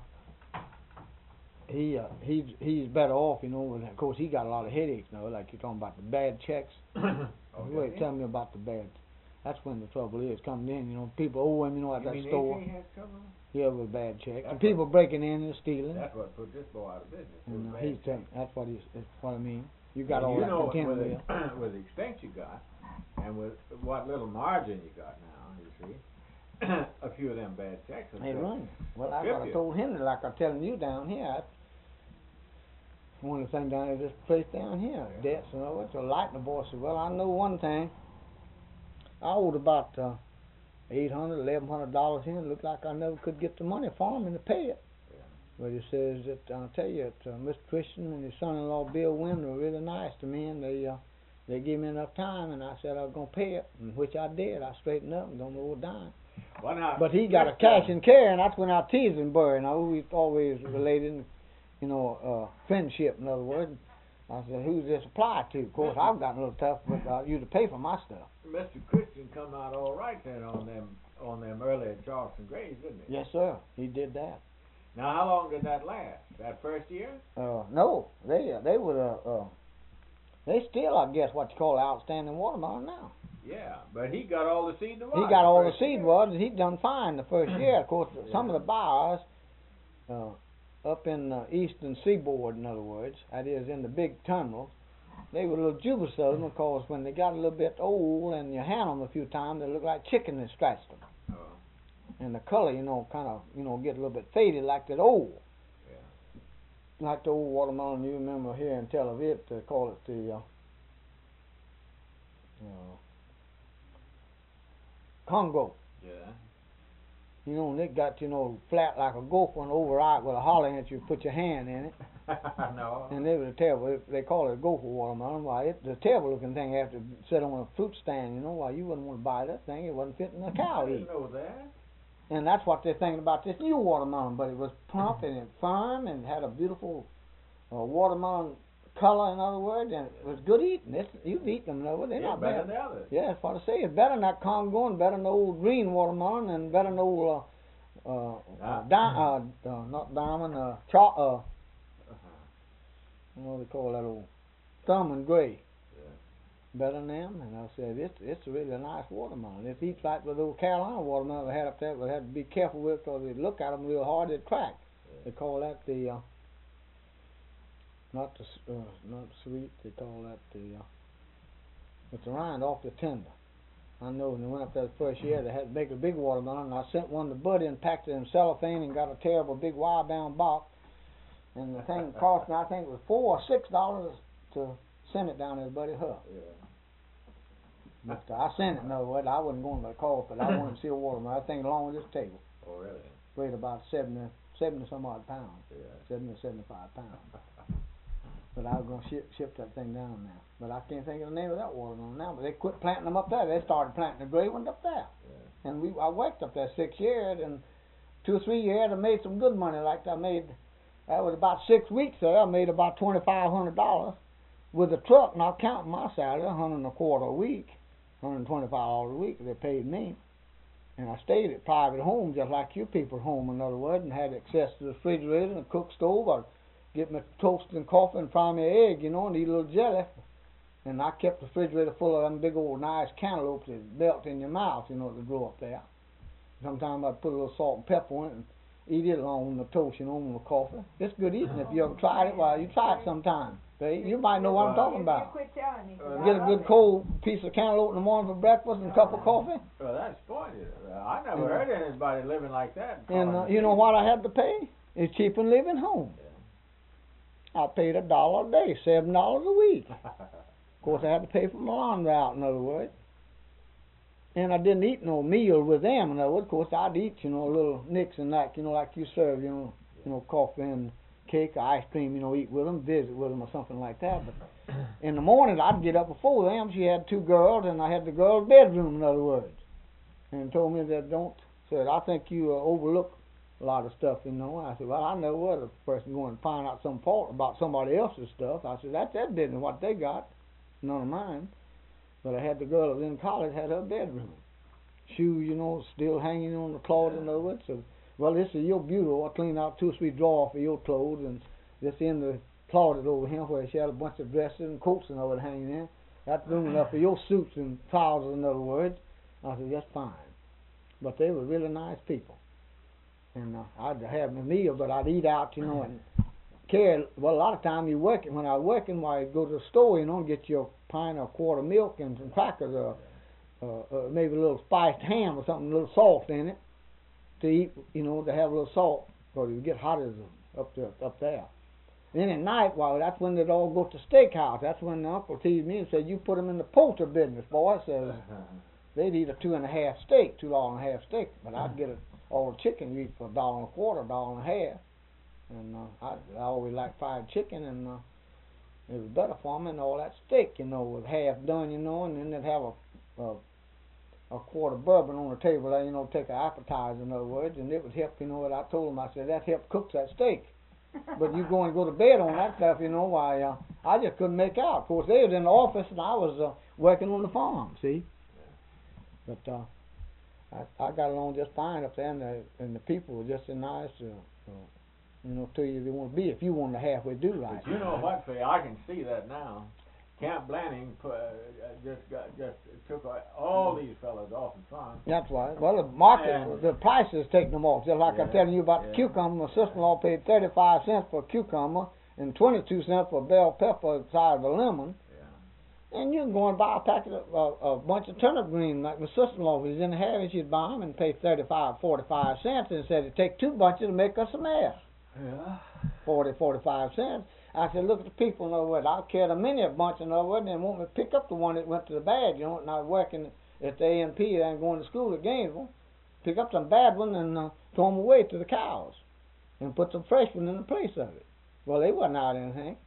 he uh, he's he's better off, you know. And of course, he got a lot of headaches now. Like you're talking about the bad checks. Oh, Wait, does he? tell me about the bad. That's when the trouble is coming in. You know, people owe him, you know, at You that mean store. H A has trouble? Yeah, with bad checks. That's And people breaking in and stealing. That's what put this boy out of business. And was uh, bad he's checks. telling. That's what he's. That's what I mean. You got And all you that know, content with with you. the, with the expense you got, and with what little margin you got now, you see, a few of them bad checks. will They take- run. Well, I Trip got you. told Henry, like I'm telling you down here. I, one of the things down there, this place down here, Yeah. debts and all that. So Light the boy said, "Well, I know one thing. I owed about uh, eight hundred, eleven hundred dollars here. It looked like I never could get the money from him to pay it." Yeah. But he says that I'll tell you, that, uh, Mister Christian and his son-in-law Bill Wynn were really nice to me, and they uh, they gave me enough time, and I said I was gonna pay it, and which I did. I straightened up and don't owe a dime. Well, now, But he got a Mister cash and carry, and that's when I teased him, Burry. Now we always related, you know, uh, friendship. In other words, I said, "Who's this apply to?" Of course, I've gotten a little tough, but uh, you to pay for my stuff. Mister Christian come out all right then on them on them early Charleston Grays, didn't he? Yes, sir. He did that. Now, how long did that last? That first year? Uh, no, they uh, they were uh, uh, they still, I guess, what you call outstanding watermelon now. Yeah, but he got all the seed to He water got all the first seed year. wads, and he done fine the first year. Of course, some of the buyers uh, up in the eastern seaboard, in other words, that is in the big terminals, they were a little dubious of them because when they got a little bit old and you hand them a few times, they look like chicken that scratched them. Oh, And the color, you know, kind of, you know, get a little bit faded like that old. yeah. Like the old watermelon you remember here in Tel Aviv, they call it the, uh, uh, Congo. Yeah. You know, and it got, you know, flat like a gopher and overripe with a hollow in it. You put your hand in it. No. And it was a terrible, it- they call it a gopher watermelon. Why, it's a terrible looking thing after it sit on a fruit stand, you know. Why, you wouldn't want to buy that thing. It wasn't fitting a cow I to didn't eat. know that. And that's what they're thinking about this new watermelon. But it was plump and it firm and had a beautiful uh, watermelon color, in other words, and it was good eating. It's, you've eaten them, though. They're It's not better bad. than the others. Yeah, that's what I say. It's better than that Congo and better than the old green watermelon and better than the old, uh, uh, uh, di- uh, uh, not diamond, uh, cho- uh, Uh-huh. what do they call that old, thumb and gray. Yeah. Better than them. And I said, it's, it's a really nice watermelon. It eats like with those Carolina watermelon they had up there, but had to be careful with because they look at them real hard, they'd crack. Yeah. They call that the, uh, not the, s- uh, not sweet, they call that the, uh, with the rind off the tender. I know when they went up there the first year, they had to make a big watermelon, and I sent one to Buddy and packed it in cellophane and got a terrible big wire-bound box. And the thing cost me, I think it was four or six dollars to send it down there to Buddy Huff. Yeah. But uh, I sent it, in other words, I wasn't going by the cost, but I wanted to see a watermelon. I think along with this table, Oh, really? weighed about seventy, seventy some odd pounds, Yeah. seventy or seventy-five pounds. But I was going to ship, ship that thing down now. But I can't think of the name of that watermelon now. But they quit planting them up there. They started planting the gray ones up there. Yeah. And we, I worked up there six years, and two or three years I made some good money. Like I made, that was about six weeks there. I made about twenty-five hundred dollars with a truck, not counting my salary, a hundred and a quarter a week, hundred and twenty-five dollars a week. They paid me. And I stayed at private homes just like you people home, in other words, and had access to the refrigerator and the cook stove. I'd get my toast and coffee and fry me an egg, you know, and eat a little jelly. And I kept the refrigerator full of them big old nice cantaloupes that melt in your mouth, you know, that grow up there. Sometimes I'd put a little salt and pepper on it and eat it along with the toast, you know, with the coffee. It's good eating. If you ever tried it, well, you try it sometime. See? You might know what I'm talking about. You quit telling me. 'cause I Get a love good it. cold piece of cantaloupe in the morning for breakfast and a cup of coffee. Well, that's splendid. Uh, I never Yeah. heard anybody living like that. And uh, you know what I had to pay? It's cheaper than living home. I paid a dollar a day, seven dollars a week. Of course, I had to pay for my laundry out, in other words. And I didn't eat no meal with them, in other words. Of course, I'd eat, you know, a little nicks and that, you know, like you serve, you know, you know, coffee and cake or ice cream, you know, eat with them, visit with them or something like that. But in the morning, I'd get up before them. She had two girls, and I had the girls' bedroom, in other words. And told me that don't, said, I think you uh, overlook a lot of stuff, you know. I said, well, I know what a person going to find out some fault about somebody else's stuff. I said, that's their business, what they got, none of mine. But I had the girl that was in college had her bedroom. Shoes, you know, still hanging on the closet, in other words. So, well, this is your bureau. I cleaned out two or three drawers for your clothes, and this in the closet over here where she had a bunch of dresses and coats and all that hanging in. That's room enough for your suits and trousers, in other words. I said, that's fine. But they were really nice people. And uh, I'd have my meal, but I'd eat out, you know, and carry, well, a lot of time you working. When I was working, well, I'd go to the store, you know, and get your pint or a quart of milk and some crackers, or uh, uh, maybe a little spiced ham or something, a little salt in it to eat, you know, to have a little salt, because it would get hot as up there, up there. And then at night, well, that's when they'd all go to steakhouse. That's when the uncle teased me and said, you put them in the poultry business, boy. Says they'd eat a two and a half steak, two dollar and a half steak, but I'd get it all the chicken you eat for a dollar and a quarter, a dollar and a half. And uh, I, I always liked fried chicken, and uh, it was better for me, and all that steak, you know, was half done, you know, and then they'd have a, a a quart of bourbon on the table there, you know, take an appetizer, in other words, and it would help, you know, what I told them, I said, that helped cook that steak. But you go and go to bed on that stuff, you know, why, uh, I just couldn't make out. Of course, they was in the office, and I was uh, working on the farm, see. But uh, I, I got along just fine up there, and the, and the people were just as nice, uh, uh, you know, to you they want to be, if you want to halfway do right. But you know what, Fay, I can see that now. Camp Blanning put, uh, just got, just took all these fellas off the farm. That's right. Well, the market, And- the prices taking them off. Just like Yeah, I'm telling you about yeah. the cucumber. My sister-in-law paid thirty-five cents for a cucumber and twenty-two cents for a bell pepper the size of a lemon. Yeah. And you can go and buy a packet of uh, a bunch of turnip green, like my sister-in-law was in the Harry. She'd buy them and pay thirty-five, forty-five cents, and said it'd take two bunches to make us some air. Yeah. Forty, forty-five cents. I said, look at the people, in other words. I'll carry a mini a bunch, in other words, and they want me to pick up the one that went to the bad, you know, and I was working at the A and P and going to school at Gainesville. Pick up some bad one and uh, throw them away to the cows and put some fresh one in the place of it. Well, they wasn't out anything.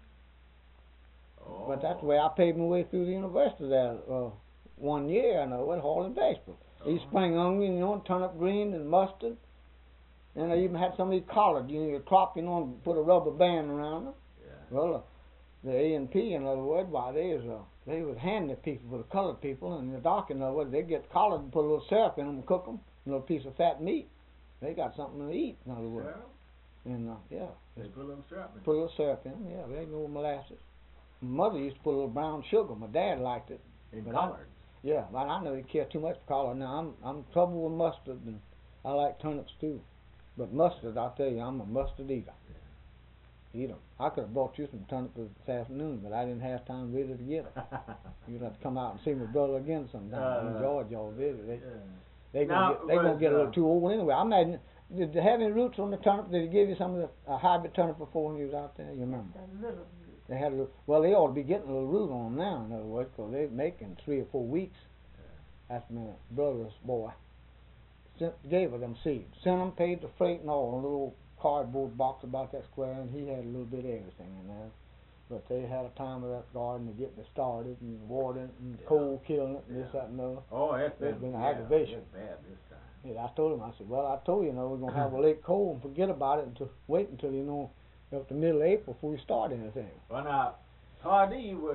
Oh. But that's the way I paid my way through the university there uh, one year, I know, at Hall and Bashford. Oh. East spring onion, you know, turnip green and mustard. And I even had some of these collared, you know, you crop, you know, and put a rubber band around them. Well, uh, the A and P, in other words, why they was uh, they was handy people for the colored people, and the dark, in other words, they get collared and put a little syrup in them and cook them, a little piece of fat meat. They got something to eat, in other words. Syrup? And uh, yeah, They put a little syrup in. put a little syrup in them. Yeah, they ain't no molasses. My mother used to put a little brown sugar. My dad liked it. In But I- collard. Yeah, but I know he cared too much for collard. Now I'm I'm trouble with mustard, and I like turnips too. But mustard, I'll tell you, I'm a mustard eater. Eat 'em. I could have brought you some turnips this afternoon, but I didn't have time really to get 'em. You'd have to come out and see my brother again sometime. Uh, in Georgia, y'all visit. They Yeah. they Now, gonna get, they gonna was, get a little uh, too old anyway. I imagine. Did they have any roots on the turnip? Did he give you some of the uh, hybrid turnip before when you was out there? You remember? A little. They had a little. Well, they ought to be getting a little root on them now. In other words, because they're making three or four weeks. That's my brother's boy. Sent, gave her them seeds. Sent them, paid the freight and all. A little cardboard box about that square, and he had a little bit of everything in there. But they had a time of that garden to get it started and watering it and cold killing it and this, that, and the other. Oh, it's It's been, been an yeah, aggravation. it's bad this time. Yeah, I told him, I said, well, I told you, you know, we're going to have a late cold and forget about it until, wait until, you know, up to middle of April before we start anything. Well, now, Pardee was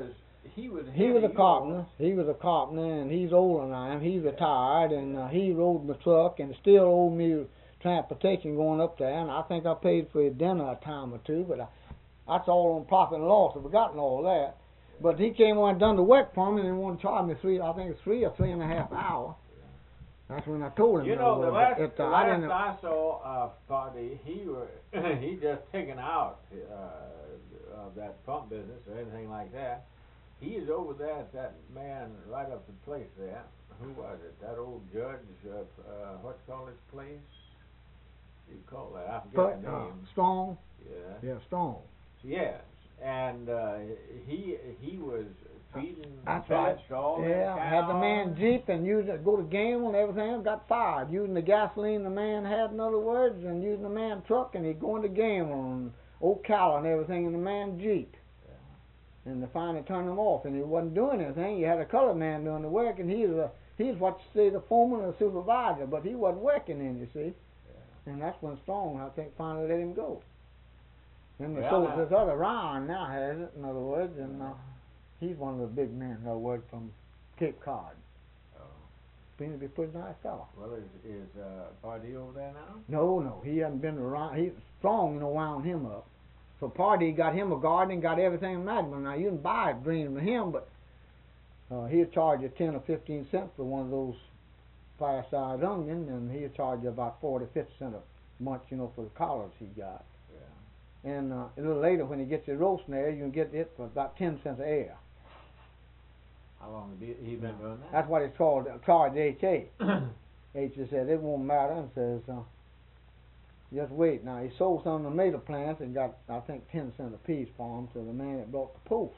he was He was a heavy, carpenter. He was a carpenter, and he's older than I am. He's retired, and uh, he rode my truck, and still owed me transportation going up there. And I think I paid for his dinner a time or two, but I, that's all on profit and loss. I've forgotten all that. But he came on and done the work for me, and he wanted to charge me three. I think it's three or three and a half hours. That's when I told him. You that know, the was, last, that, the uh, I last didn't. I saw of Party, he were he just taken out uh, of that pump business or anything like that. He is over there at that man right up the place there. Who was it? That old judge of uh, what you call his place? You call that? I forget the Uh, name. Strong. Yeah. Yeah, Strong. Yes, and uh, he he was feeding That's pellets right. to all them Yeah, had the man cows. Jeep and used it, go to gamble and everything, got fired. Using the gasoline the man had, in other words, and using the man truck, and he'd go into gamble and Ocala and everything in the man Jeep. Yeah. And they finally turned him off, and he wasn't doing anything. You had a colored man doing the work, and he was a, he's what you say, the foreman or the supervisor, but he wasn't working in, you see. Yeah. And that's when Strong, I think, finally let him go. And they Well, sold now- this other Ryan now has it, in other words, and uh, he's one of the big men that work from Cape Cod. Oh. Seems to be a pretty nice fella. Well, is is uh, Party over there now? No, no, he hasn't been around. He's Strong, you know, wound him up. So Party got him a garden, got everything imaginable. Now you can buy it green with him, but uh, he'll charge you ten or fifteen cents for one of those fire-sized onions, and he'll charge you about forty, fifty cents a month, you know, for the collars he got. Yeah. And uh, a little later, when he gets your roast there, you can get it for about ten cents a air. How long have he, he been doing that? That's what it's called, uh, charge H A. H A said it won't matter, and says, uh, just wait. Now, he sold some of the tomato plants and got, I think, ten cents a piece for them to the man that brought the post.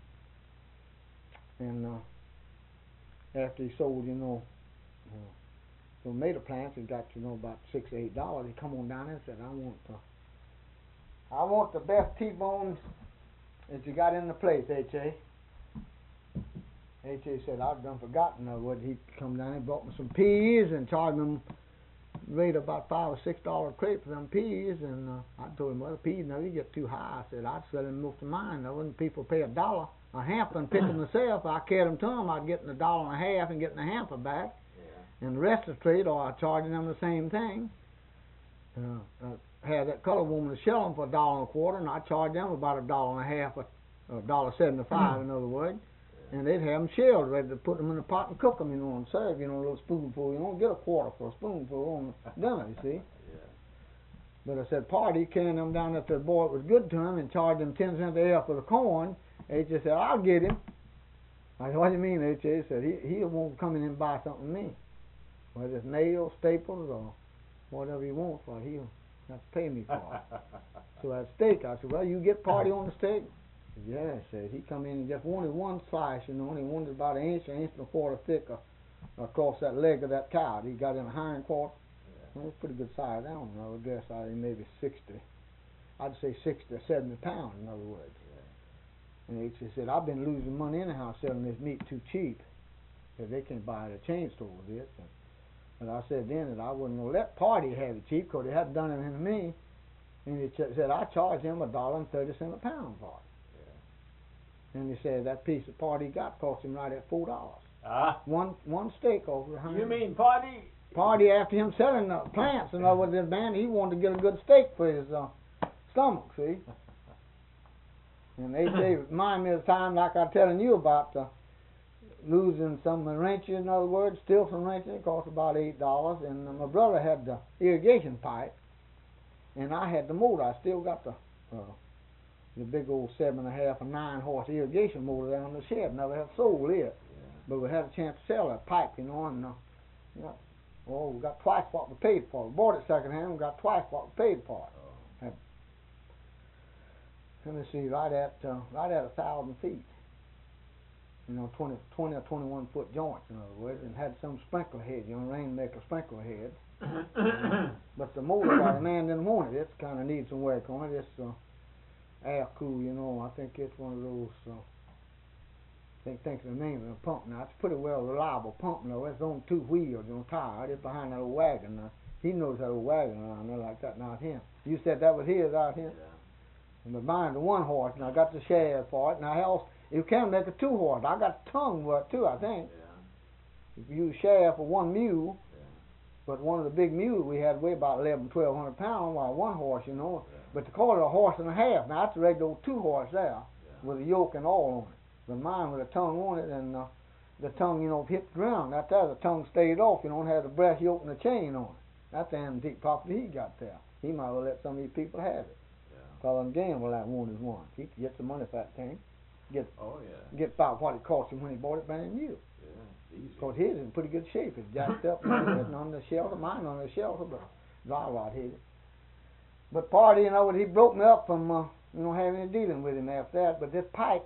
And uh, after he sold, you know, uh, the tomato plants, he got, you know, about six or eight dollars. He come on down there and said, I want the, I want the best T-bones that you got in the place, H A. H A said, I've done forgotten uh, what he come down and brought me some peas and charged them rate about five or six dollar a crate for them peas, and uh, I told him, well, the peas now you get too high. I said I'd sell them most of mine. Now wouldn't people pay a dollar a hamper and pick them myself? If I carried them to them, I'd get a dollar and a half and getting a hamper back, yeah. And the rest of the trade, or I'd charge them the same thing. Uh, I had that colored woman to sell them for a dollar and a quarter, and I charged them about a dollar and a half, a dollar seventy-five, in other words. And they'd have them shelled, ready to put them in a pot and cook them, you know, and serve, you know, a little spoonful. You don't get a quarter for a spoonful on dinner, you see. Yeah. But I said, Party, carrying them down there to the boy, it was good to him, and charged him ten cents a air for the corn. H A said, I'll get him. I said, what do you mean, H A? He said, he, he won't come in and buy something from me. Whether it's nails, staples, or whatever he wants, well, he'll have to pay me for it. So that steak, I said, well, you get Party on the steak? Yeah, said he come in and just wanted one slice, you know, and he wanted about an inch, an inch and a quarter thick uh, across that leg of that cow. He got in a hind quarter. Yeah. Well, it was pretty good size. I don't know. I guess I maybe sixty. I'd say sixty or seventy pounds, in other words. Yeah. And H A said, I've been losing money anyhow selling this meat too cheap, because they can't buy it at chain stores this. And, and I said then that I wouldn't gonna let Party have it cheap, because they hadn't done anything to me. And he ch- said I charged him a dollar and thirty cents a pound for it. And he said that piece of Party got cost him right at four dollars. Ah. One one steak over a hundred. You mean Party? Party after him selling the plants and all with this man, he wanted to get a good steak for his uh, stomach, see. And they say, remind me of the time like I was telling you about uh, losing some wrenches, in other words, still some wrenches. It cost about eight dollars. And uh, my brother had the irrigation pipe, and I had the motor. I still got the. Uh, the big old seven and a half or nine horse irrigation motor down in the shed. Never have sold it, yeah. But we had a chance to sell that pipe, you know, and uh, you know, well, we got twice what we paid for it. We bought it second hand, we got twice what we paid for it. Oh. Had, let me see, right at uh, right at a thousand feet. You know, twenty, twenty or twenty-one foot joints, in other words, and had some sprinkler head, you know, rainmaker sprinkler head. uh, but the motor, well, the man didn't want it. It's kind of needs some work on it. It's uh, air cool, you know. I think it's one of those. Uh, I think think of the name of the pump now. It's a pretty well reliable pump now. It's on two wheels, you know, tired. It's behind that old wagon now. He knows that old wagon around there like that. Not him. You said that was his out here. Yeah. But mine the one horse, and I got the shaft for it. Now else You can make a two horse. I got tongue with it too, I think. Yeah. If you use shaft for one mule, Yeah. but one of the big mules we had weighed about eleven, twelve hundred pounds, while one horse, you know. Yeah. But they call it a horse and a half. Now that's a regular old two horse there, Yeah. with a yoke and all on it. But mine with a tongue on it, and uh, the tongue, you know, hit the ground. That there, the tongue stayed off. You know, and had the breast yoke and the chain on it. That's the antique property he got there. He might well let some of these people have it. Yeah. Call them gamble that one is one. He could get some money for that thing. Get Oh yeah. get about what it cost him when he bought it brand new. Yeah. Easy. Cause his is in pretty good shape. It's jacked up and everything on the shelter. Mine on the shelter, but dry rot hit it. But party, you know, he broke me up from uh, you know having any dealing with him after that. But this pipe,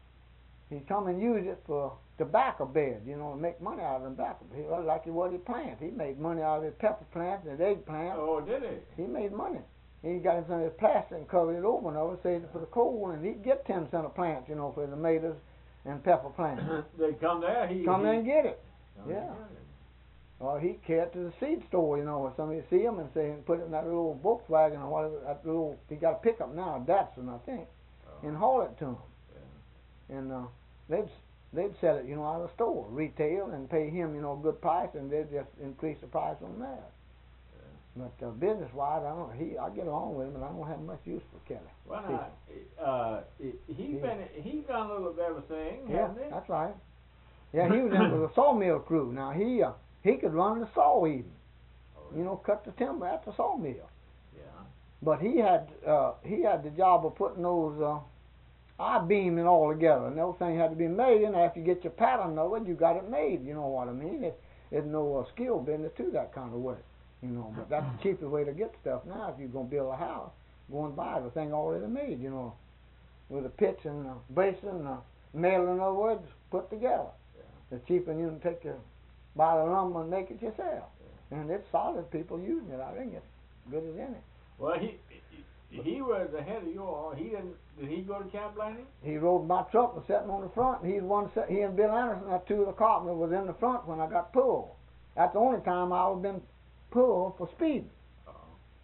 he come and used it for tobacco bed, you know, and make money out of them tobacco. He was like it was his plant. He made money out of his pepper plant and his eggplant. Oh, did he? He made money. He got him some of his plastic and covered it over and over, saved it for the coal, and he'd get ten cent a plant, you know, for the tomatoes and pepper plants. They come there. He Come he, in and get it. come yeah. and get it. Or he'd carry it to the seed store, you know, or somebody see him and say, and put it in that little Volkswagen or whatever, that little, he got a pickup now, a Datsun, I think, Oh, and haul it to him. yeah. And uh, they'd they'd sell it, you know, out of the store, retail, and pay him, you know, a good price, and they'd just increase the price on that. Yeah. But uh, business-wise, I don't. He, I get along with him, and I don't have much use for Kelly. Well, now, uh, he He- been he done a little of everything, Yeah, hasn't he? that's right. Yeah, he was in with the sawmill crew. Now he uh, he could run the saw even, Oh, you know, cut the timber at the sawmill. Yeah. But he had uh, he had the job of putting those uh, I-beam and all together, and those things had to be made. And after you get your pattern of it, you got it made. You know what I mean? It, there's no uh, skill business to that kind of work, you know. But that's the cheapest way to get stuff now. If you're gonna build a house, go and buy the thing already made, you know, with a pitch and a bracing, and a nail, in other words, put together. Yeah. It's cheaper than you can take your buy the lumber and make it yourself. And it's solid. People using it. I think it's good as any. Well, he he, he was ahead of you all. He didn't. Did he go to Camp Landing? He rode my truck and sitting on the front. He's one. Set, he and Bill Anderson, that two of the carpenter, was in the front when I got pulled. That's the only time I've been pulled for speeding. Oh.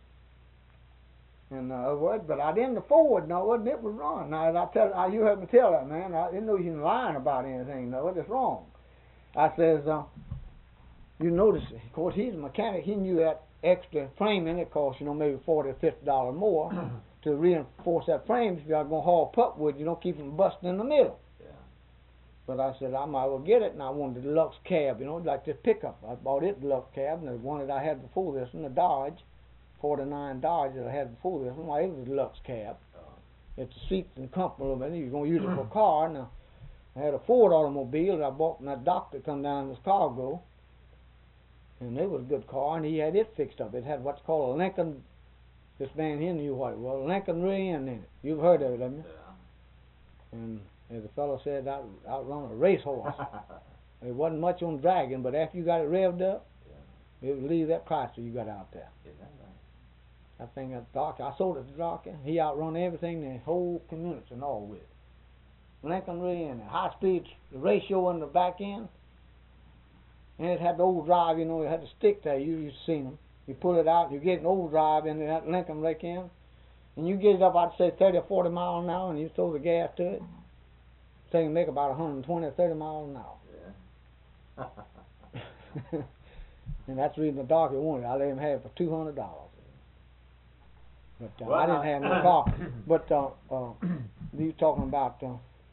In other words, but I didn't forward, no, and it was wrong. Now, I tell, I, you heard me tell that, man. I didn't know you was lying about anything, no, it's wrong. I says, uh, you notice, of course, he's a mechanic. He knew that extra framing, it costs, you know, maybe forty or fifty dollars more to reinforce that frame. If you're going to haul pulpwood, you don't keep them busting in the middle. Yeah. But I said, I might well get it, and I wanted the deluxe cab, you know, like this pickup. I bought it deluxe cab, and the one that I had before this one, the Dodge, forty-nine Dodge that I had before this one, well, it was a deluxe cab. Oh. It's the seats and comfort a little bit. You're going to use it for a car. Now, I had a Ford automobile that I bought from that doctor come down in Chicago, and it was a good car, and he had it fixed up. It had what's called a Lincoln, this man here knew what it was, a Lincoln Ren in it. You've heard of it, haven't you? Yeah. And as the fellow said, I outrun a racehorse. It wasn't much on dragging, but after you got it revved up, Yeah. it would leave that Chrysler you got out there. Is that right? That thing, that doctor, I sold it to the doctor. He outrun everything in the whole community and all with it. Lincoln Ren, high speed ratio in the back end. And it had the overdrive, you know, it had the stick there. You, you've seen them. You pull it out, you get an overdrive in that Lincoln rake in. And you get it up, I'd say, thirty or forty miles an hour, and you throw the gas to it. So you can make about one hundred twenty or thirty miles an hour. Yeah. And that's the reason the doctor wanted it. I let him have it for two hundred dollars. But uh, Well, I didn't I- have no car. But uh, uh, you talking about uh,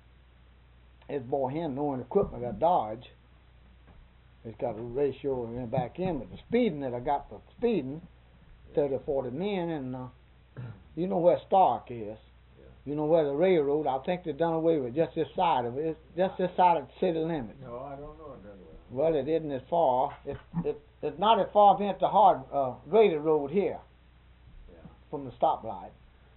his boy him knowing equipment at Dodge. It's got a ratio in the back end, but the speeding that I got for speeding, thirty or forty men, and uh, you know where Stark is. You know where the railroad, I think they've done away with just this side of it. It's just this side of the city limits. No, I don't know it that well. Well, it isn't as far. It, it, it's not as far as the hard uh, graded road here Yeah. from the stoplight.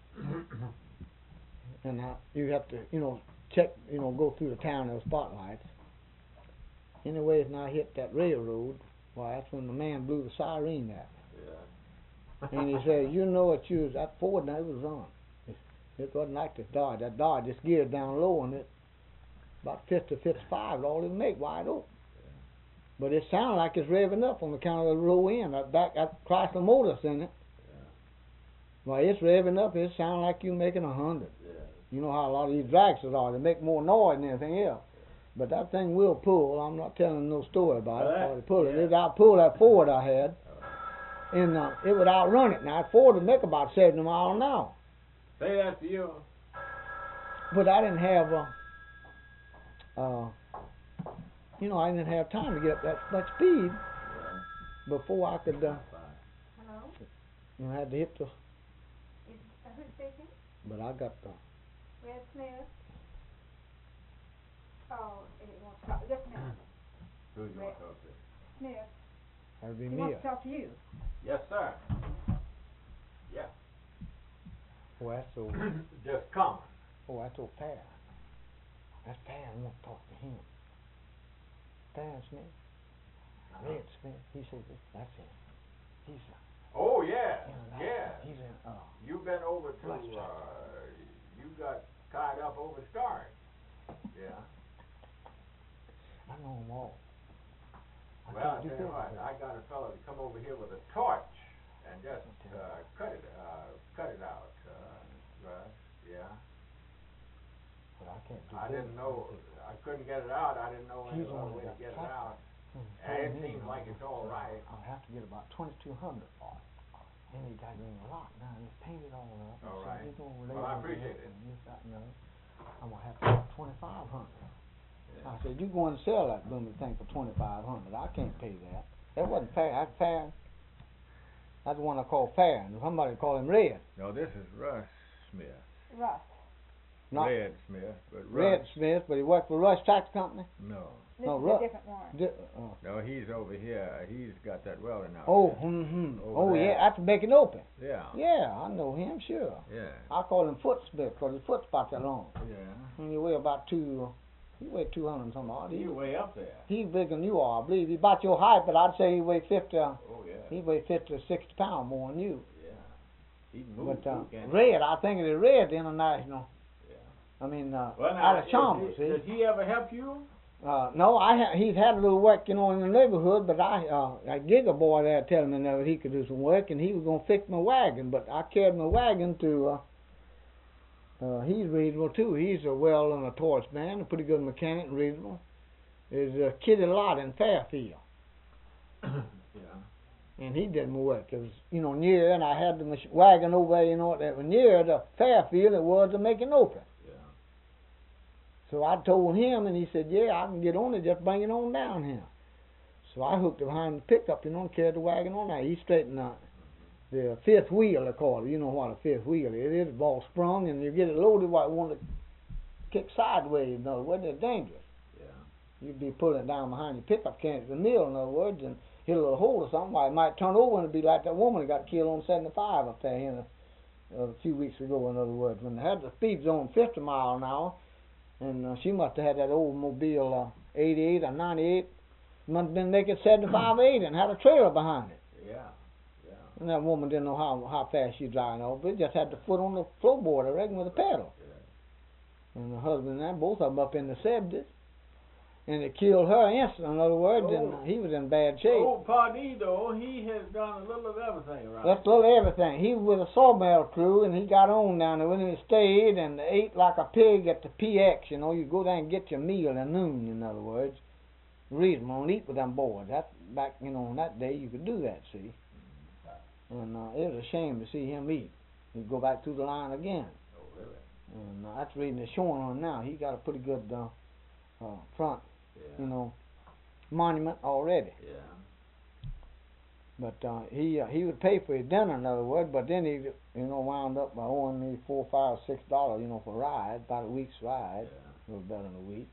And uh, you have to, you know, check, you know, go through the town of spotlights. Anyway, it's not hit that railroad. Why, that's when the man blew the siren out. Yeah. And he said, you know what you was, that Ford now, it was on. It, it wasn't like this Dodge. That Dodge just geared down low and it, about fifty, fifty-five, all it make wide open. But it sounded like it's revving up on account of the low end. That back, that Chrysler Motors in it. Yeah. Well, it's revving up. It sounds like you making a hundred. Yeah. You know how a lot of these dragsters are, they make more noise than anything else. But that thing will pull. I'm not telling no story about Well, it. that- How they pull it. yeah. It outpull that Ford I had, and uh, it would outrun it. Now, Ford would make about seventy miles an hour. Say that to you. But I didn't have, uh, uh, you know, I didn't have time to get up that much speed before I could, uh, Hello? you know, I had to hit the, Is, uh, who's speaking? but I got the, Red Smith? Oh, he wants to talk, just a minute. Who you want to talk to? Smith, that'd be he me. wants to talk to you. Yes, sir. Yeah. Oh, that's so, Just come. oh, that's so fair. That's fair. I want to talk to him. Fair Smith. Red Smith. He said, that's him. He's, uh, Oh, yeah, in an yeah. accident. He's in, uh, You've been over to, Right. uh, you got tied up over Stark. Yeah. I know them all. I Well, I can't do tell you that what, with I got a fellow to come over here with a torch and just, uh, cut it, uh, cut it out, uh, Russ, yeah. But I can't do I that. didn't know, I couldn't get it out, I didn't know any He's other only way to got get it tractor. out. Hmm, And it told me, seems you like know, it's all right. I'll have to get about twenty-two hundred for it. And he got me a lot now, and he's painted all up. and All so right. he's gonna Well, lay I on appreciate this it. and this, that, and the other. I'm gonna have to get twenty-five hundred. I said, you go and sell that blooming thing for twenty-five hundred. I can't pay that. That wasn't fair. That's fair. That's the one I call fair, and somebody call him Red. No, this is Russ Smith. Russ. Not Red Smith, but Red Russ, Smith, but he worked for Rush Tractor Company. no. This No, is Russ. a different one. Di- uh, No, he's over here, he's got that welding out oh, there. hmm, Over oh there. yeah, that's making open. Yeah, Yeah, I know him, sure. yeah, I call him Foot Smith because his foot's about that long. yeah. And he weigh about two, he weigh two hundred and some odd. He, He's way up there. he's bigger than you are, I believe. He's about your height, but I'd say he weigh fifty, uh, Oh, yeah, he weigh fifty or sixty pounds more than you. yeah. He can move, But uh, too, can't he? Red, I think it is Red International. Yeah. I mean, uh, Well, now, out of is Chalmers, he, see? does he ever help you? Uh, no, I ha- he's had a little work, you know, in the neighborhood, but I, uh, I gig a boy there telling me that he could do some work, and he was gonna fix my wagon, but I carried my wagon to, uh, uh, he's reasonable too. He's a well and a torch man, a pretty good mechanic and reasonable. Is uh, Kitty Lott in Fairfield, Yeah. and he did my work. It was, you know, near, and I had the mach- wagon over there, you know, that was near the Fairfield it was to make it open. Yeah. So I told him, and he said, yeah, I can get on it, just bring it on down here. So I hooked it behind the pickup, you know, and carried the wagon on there. He straightened out the fifth wheel, they call it. You know what a fifth wheel is. It's ball sprung, and you get it loaded while you want to kick sideways, in other words, it's dangerous. Yeah. You'd be pulling it down behind your pickup can at the mill, in other words, and hit a little hole or something, why it might turn over and it'd be like that woman that got killed on seventy-five up there in a, a few weeks ago, in other words, when they had the speed zone fifty mile an hour. And uh, she must have had that old Mobile uh, eighty-eight or ninety-eight. Must have been making seventy-five, eighty and had a trailer behind it. Yeah. Yeah. And that woman didn't know how how fast she was driving over, but just had the foot on the floorboard, I reckon, with a pedal. Yeah. And the husband and that, both of them up in the seventies. And it killed her instantly, in other words, and Oh. he was in bad shape. Old Pardee, though, he has done a little of everything around That's a little everything. He was with a sawmill crew, and he got on down there with him and stayed and ate like a pig at the P X. You know, you go there and get your meal at noon, in other words. Reasonable, and eat with them boys. That back, you know, on that day you could do that, see. And uh, it was a shame to see him eat. He'd go back through the line again. Oh, really? And uh, that's the reason it's showing on him now. He got a pretty good uh, uh, front, Yeah. you know, monument already. Yeah. But uh, he uh, he would pay for his dinner, in other words. But then he, you know, wound up by owing me four, five, six dollars, you know, for a ride, about a week's ride. Yeah. A little better than a week.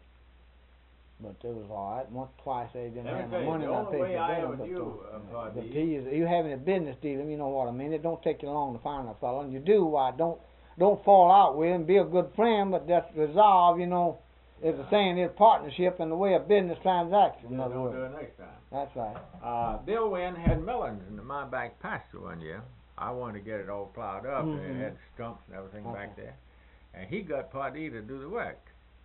But it was all right. Once, twice they didn't Let me have tell no you, money the to only pay for way dinner. I ever but, knew, uh, uh, but Pardee- he is, you having a business dealer, you know what I mean. It don't take you long to find a fellow, and you do. Why don't don't fall out with him. Be a good friend, but just resolve, you know. It's a saying, it's partnership in the way of business transactions. In Yeah, other don't do words, it next time. that's right. Uh, Bill Wynn had melons in my back pasture one year. I wanted to get it all plowed up, and Mhm. it had stumps and everything back Okay. there. And he got Pardee to do the work.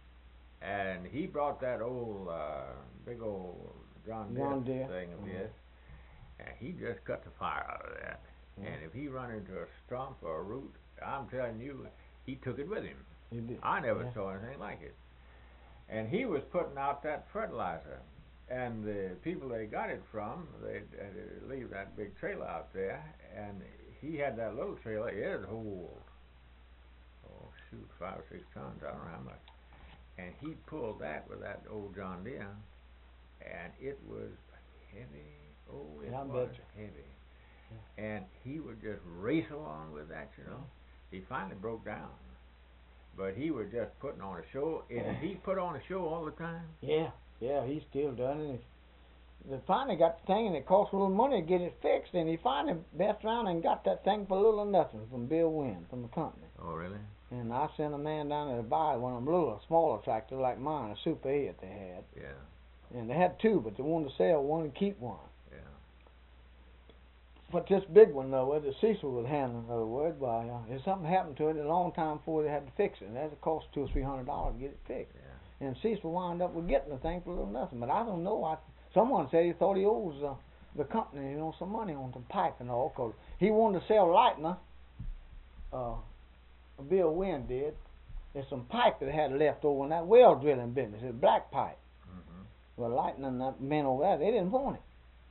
And he brought that old, uh, big old John Deere, John Deere. thing of Mhm. his, and he just cut the fire out of that. Mhm. And if he run into a stump or a root, I'm telling you, he took it with him. You did. I never Yeah. saw anything like it. And he was putting out that fertilizer, and the people they got it from, they had to leave that big trailer out there, and he had that little trailer. It hold, oh shoot, five or six tons. I don't know how much. And he pulled that with that old John Deere, and it was heavy. Oh, it Yeah, I was betcha. heavy. And he would just race along with that, you know. He finally broke down. But he was just putting on a show. And he put on a show all the time. Yeah, yeah, he still done it. They finally got the thing, and it cost a little money to get it fixed, and he finally messed around and got that thing for little or nothing from Bill Wynn, from the company. Oh, really? And I sent a man down there to buy one of them little, smaller tractors like mine, a Super eight they had. Yeah. And they had two, but they wanted to sell one and keep one. Yeah. But this big one, though, that Cecil was handling, in other words, why, uh, if something happened to it a long time before they had to fix it, and that cost two or three hundred dollars to get it fixed. Yeah. And Cecil wound up with getting the thing for a little nothing. But I don't know. I someone said he thought he owes uh, the company, you know, some money on some pipe and all, 'cause he wanted to sell Lightner. Uh, Bill Wynn did. There's some pipe that had left over in that well drilling business. It's black pipe. Mm-hmm. Well, Lightner and that men over there, they didn't want it.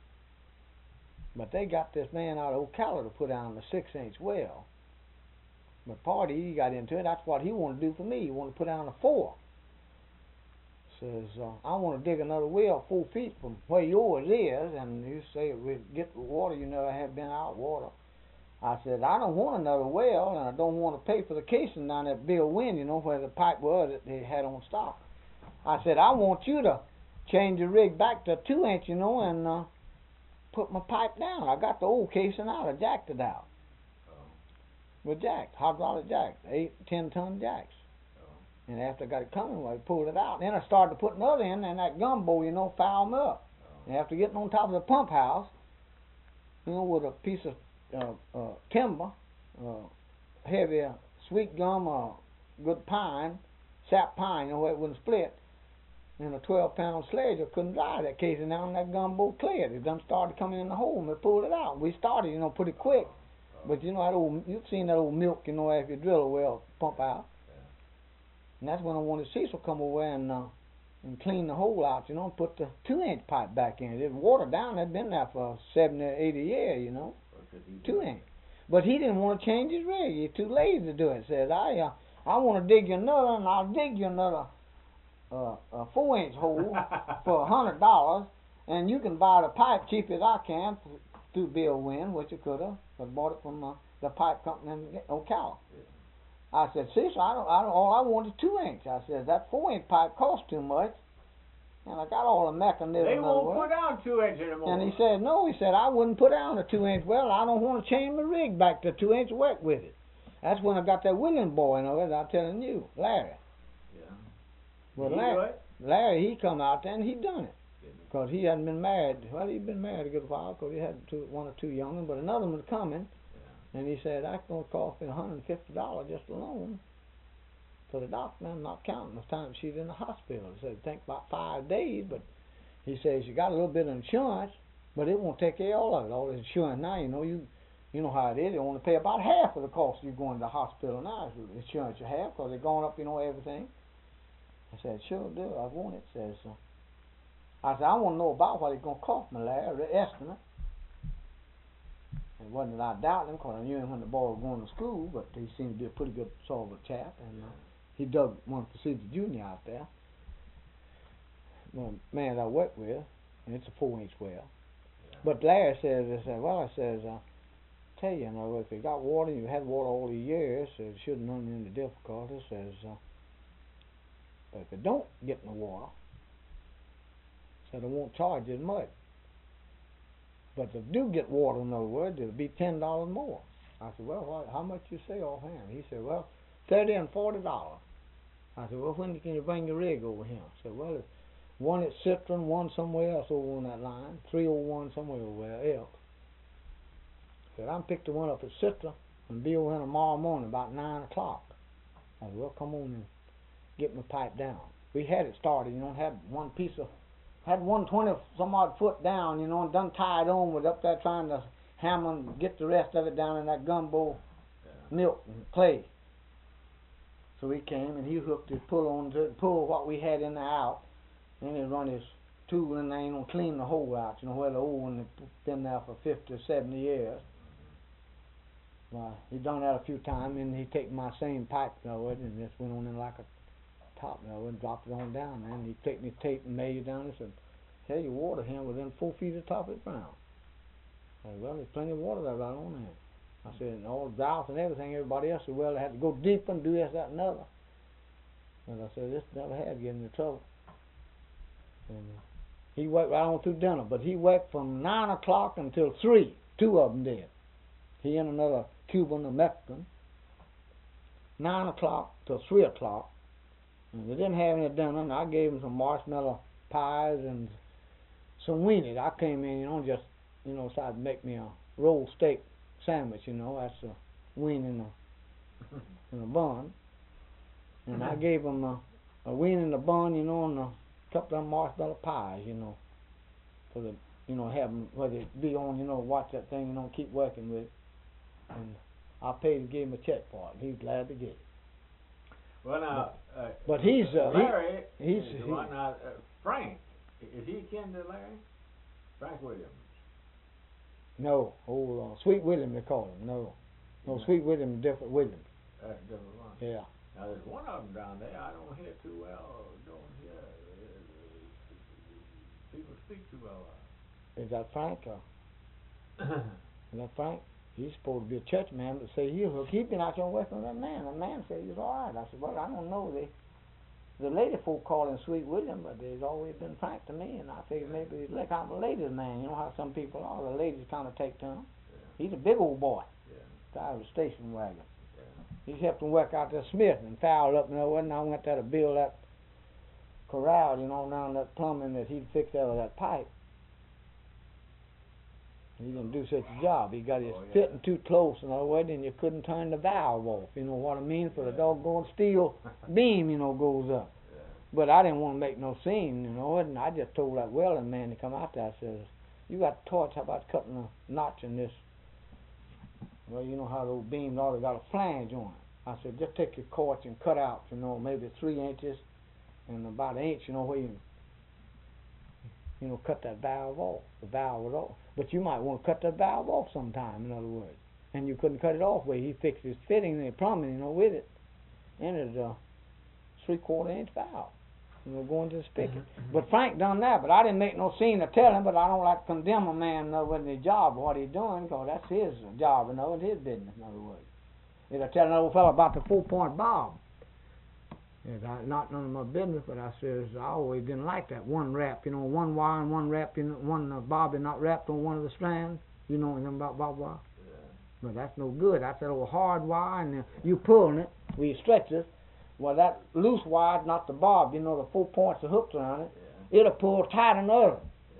But they got this man out of Ocala to put down the six-inch well. But Party, he got into it. That's what he wanted to do for me. He wanted to put down a four. Says, uh, I want to dig another well four feet from where yours is, and you say we get the water. You never have been out of water. I said, I don't want another well, and I don't want to pay for the casing down at Bill Wynn, you know, where the pipe was that they had on stock. I said, I want you to change the rig back to two inch, you know, and uh, put my pipe down. I got the old casing out. I jacked it out. Oh. With jacks, hydraulic jacks, eight, ten ton jacks. Oh. And after I got it coming, well, I pulled it out. Then I started to put another in, and that gumbo, you know, fouled me up. Oh. And after getting on top of the pump house, you know, with a piece of uh, uh, timber, uh, heavy uh, sweet gum, uh, good pine, sap pine, you know, where it wouldn't split, and a twelve pound sledge, I couldn't drive that casing down, and that gumbo cleared. It done started coming in the hole, and we pulled it out. We started, you know, pretty quick. But you know that old, you've seen that old milk, you know, after you drill a well, pump out. And that's when I wanted Cecil to come over and uh, and clean the hole out, you know, and put the two inch pipe back in it. It watered down. It'd been there for seventy, eighty years, you know, two inch. But he didn't want to change his rig. He's too lazy to do it. Says, I uh, I want to dig you another, and I'll dig you another uh, a four inch hole for a hundred dollars, and you can buy the pipe cheap as I can through Bill Wynn, which you could have. I bought it from uh, the pipe company in Ocala. I said, Cecil, I don't, I don't, all I want is two inch. I said, that four inch pipe costs too much. And I got all the mechanism. They won't well. put down two inch anymore. And he said, no, he said, I wouldn't put down a two inch well. I don't want to change my rig back to two inch wet with it. That's when I got that William boy, you know, as I'm telling you, Larry. Yeah. Well, Did he Larry, do it? Larry, he come out there and he done it. Didn't he? Because he hadn't been married. Well, he'd been married a good while because he had two, one or two young ones, but another one was coming. Yeah. And he said, that's going to cost me one hundred fifty dollars just alone for the doctor. I'm not counting the time she's in the hospital. He said, think about five days, but he says, you got a little bit of insurance, but it won't take care of all of it. All the insurance now, you know, you you know how it is. They only pay about half of the cost of you going to the hospital now, is the insurance you have, because they're going up, you know, everything. I said, sure do. I want it. Says, uh, I said, I want to know about what it's going to cost me, Larry, the estimate. It wasn't that I doubted him, because I knew him when the boy was going to school, but he seemed to be a pretty good sort of a chap, and uh, he dug one for Caesar Junior out there. Well, man that I work with, and it's a four inch well. Yeah. But Larry says, I said, well, I says, uh, tell you, you know, if you got water, you had water all these years, so it shouldn't run into difficulty. Says, uh, but if you don't get in the water, said I won't charge you as much. But if you do get water, in other words, it'll be ten dollars more. I said, well, what, how much you say offhand? He said, well, thirty and forty dollars. I said, well, when can you bring your rig over here? I said, well, it's one at Citron, one somewhere else over on that line, three oh one somewhere over there else. I said, I'm picked the one up at Citron and be over here tomorrow morning about nine o'clock. I said, well, come on and get my pipe down. We had it started, you know, had one piece of, had one twenty some odd foot down, you know, and done tied on with up there trying to hammer and get the rest of it down in that gumbo Yeah. milk and clay. So he came and he hooked his pull on to pull what we had in the out, and he run his tool in there and gonna clean the hole out. You know where the old one had been there for fifty or seventy years. Well, he done that a few times, and he take my same pipe though, and just went on in like a top though, and dropped it on down there. And he take me tape and measured down and said, "Tell your water here within four feet of the top of the ground." I said, "Well, there's plenty of water there right on there." I said, "And all the droughts and everything, everybody else said, well, they had to go deeper and do this, that, and another." And I said, "This never had given me trouble." And uh, he worked right on through dinner, but he worked from nine o'clock until three. Two of them did. He and another Cuban, a Mexican. Nine o'clock till three o'clock. And they didn't have any dinner, and I gave them some marshmallow pies and some weenies. I came in, you know, just, you know, decided to make me a rolled steak sandwich, you know, that's a weenie and a, and a bun. And I gave them a, a weenie and a bun, you know, and a couple of marshmallow pies, you know, for the, you know, have them, whether it be on, you know, watch that thing, you know, keep working with it. And I paid and gave him a check for it. He's glad to get it. Well, now, uh, But he's, uh, Larry, he, he's, is the he, one now, uh, Frank, is he kin to Larry? Frank Williams. no, old uh, Sweet William they call him, no. No, Yeah. Sweet William, different William, That's a different one. yeah. Now, there's one of them down there I don't hear too well, don't hear, uh, people speak too well. Is that Frank, or, is that Frank? He's supposed to be a church man, but say he'll he's been out there working with that man. That man said he's all right. I said, well, I don't know. They, the lady folk call him Sweet William, but there's always been Frank to me, and I figured maybe he's like kind of a ladies' man. You know how some people are. The ladies kind of take to him. Yeah. He's a big old boy. Yeah. Drives a station wagon. Yeah. He's helped him work out there Smith and fouled up and all that, and I went there to build that corral, you know, down that plumbing that he'd fixed out of that pipe. He didn't do such a job. He got his Oh, yeah. fitting too close and all that, and you couldn't turn the valve off. You know what I mean? For the doggone steel beam, you know, goes up. Yeah. But I didn't want to make no scene, you know, and I just told that welding man to come out there. I says, "You got a torch? How about cutting a notch in this?" Well, you know how those beams already got a flange on it. I said, "Just take your torch and cut out, you know, maybe three inches and about an inch, you know, where you, you know, cut that valve off. The valve was off. But you might want to cut that valve off sometime, in other words. And you couldn't cut it off where he fixed his fitting and the plumbing, you know, with it. And it's a three-quarter inch valve, you know, going to the spigot. But Frank done that, but I didn't make no scene to tell him, but I don't like to condemn a man, you know, with his job, what he's doing, because that's his job, you know, it's his business, in other words. If I tell an old fellow about the four-point bob, it's not none of my business, but I says I always didn't like that one wrap, you know, one wire and one wrap, you know, one uh, bobbin not wrapped on one of the strands. You know anything about bob wire? Yeah. But that's no good. That's that old hard wire, and uh, you pulling it, where you stretch it. Well, that loose wire, not the bob, you know, the four points, the hooks around it, Yeah. it'll pull tighter than the other.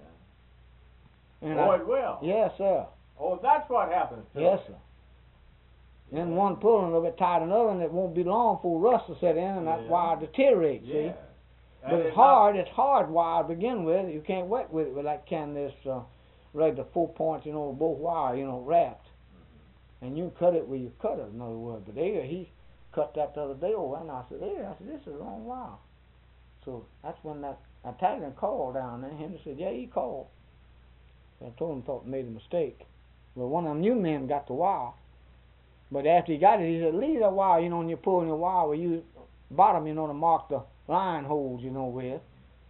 Yeah. And Oh, I, it will? yes, sir. Oh, that's what happens to Yes, it. sir. And one pulling a little bit tighter than the other, and it won't be long before rust will set in, and that Yeah. wire deteriorates, see? Yeah. But And it's it hard, it's hard wire to begin with. You can't work with it with like can this uh, regular four points, you know, both wire, you know, wrapped. Mm-hmm. And you cut it where you cut it, in other words. But there, he cut that the other day over, and I said, "There," I said, "this is the wrong wire." So that's when that Italian called down there. Henry said, "Yeah, he called." So I told him, thought he made a mistake. Well, one of them new men got the wire. But after he got it, he said, "Leave that wire, you know, when you're pulling your wire, where you bottom, you know, to mark the line holes, you know, with."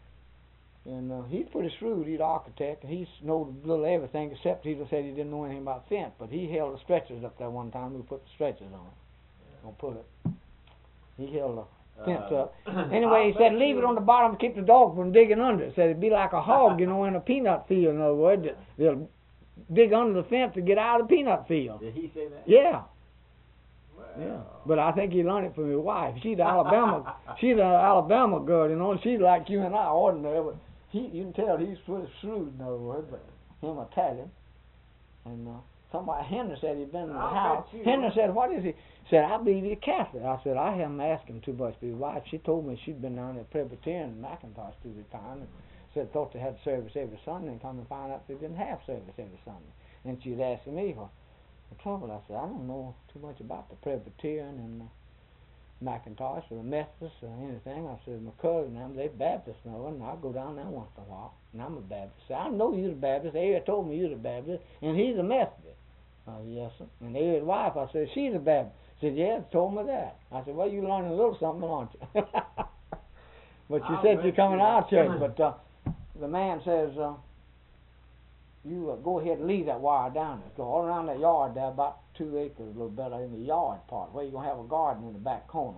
And uh, he's pretty shrewd. He's an architect. He knows a little everything, except he just said he didn't know anything about fence. But he held the stretchers up there one time. We put the stretchers on. Don't put it. He held the fence Uh, up. Anyway, he I'll said, bet "Leave you- it on the bottom to keep the dog from digging under it." Said it'd be like a hog, you know, in a peanut field. In other words, they'll dig under the fence to get out of the peanut field. Did he say that? Yeah. Well, Yeah, but I think he learned it from his wife. She's an Alabama, she's an Alabama girl, you know. She's like you and I, ordinary, but he, you can tell he's pretty shrewd, in other words. But him Italian, and uh, somebody Henry said he'd been in the I'll house. bet you- Henry said, "What is he?" Said, "I believe he's Catholic." I said, "I haven't asked him too much." But his wife, she told me she'd been down at Presbyterian in McIntosh through the time, and said thought they had service every Sunday, and come to find out they didn't have service every Sunday. And she was asking me for the trouble. I said, "I don't know too much about the Presbyterian," and uh, McIntosh or the Methodists or anything. I said, my cousin, them, they Baptist know, and I go down there once in a while, and I'm a Baptist. I said, I know you're a Baptist. Area told me you're a Baptist, and he's a Methodist. I said, yes, sir. And Aria's wife, I said, she's a Baptist. She said, yeah, they told me that. I said, well, you learning a little something, aren't you? But you I'll said bet you're coming you- to our church, but uh, the man says, uh, you uh, go ahead and leave that wire down there. Go all around that yard there, about two acres, a little better in the yard part, where you're going to have a garden in the back corner.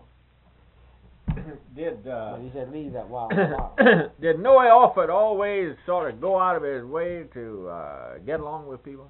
Did uh, But he said, leave that wire on the bottom. did Noah Alford always sort of go out of his way to uh, get along with people?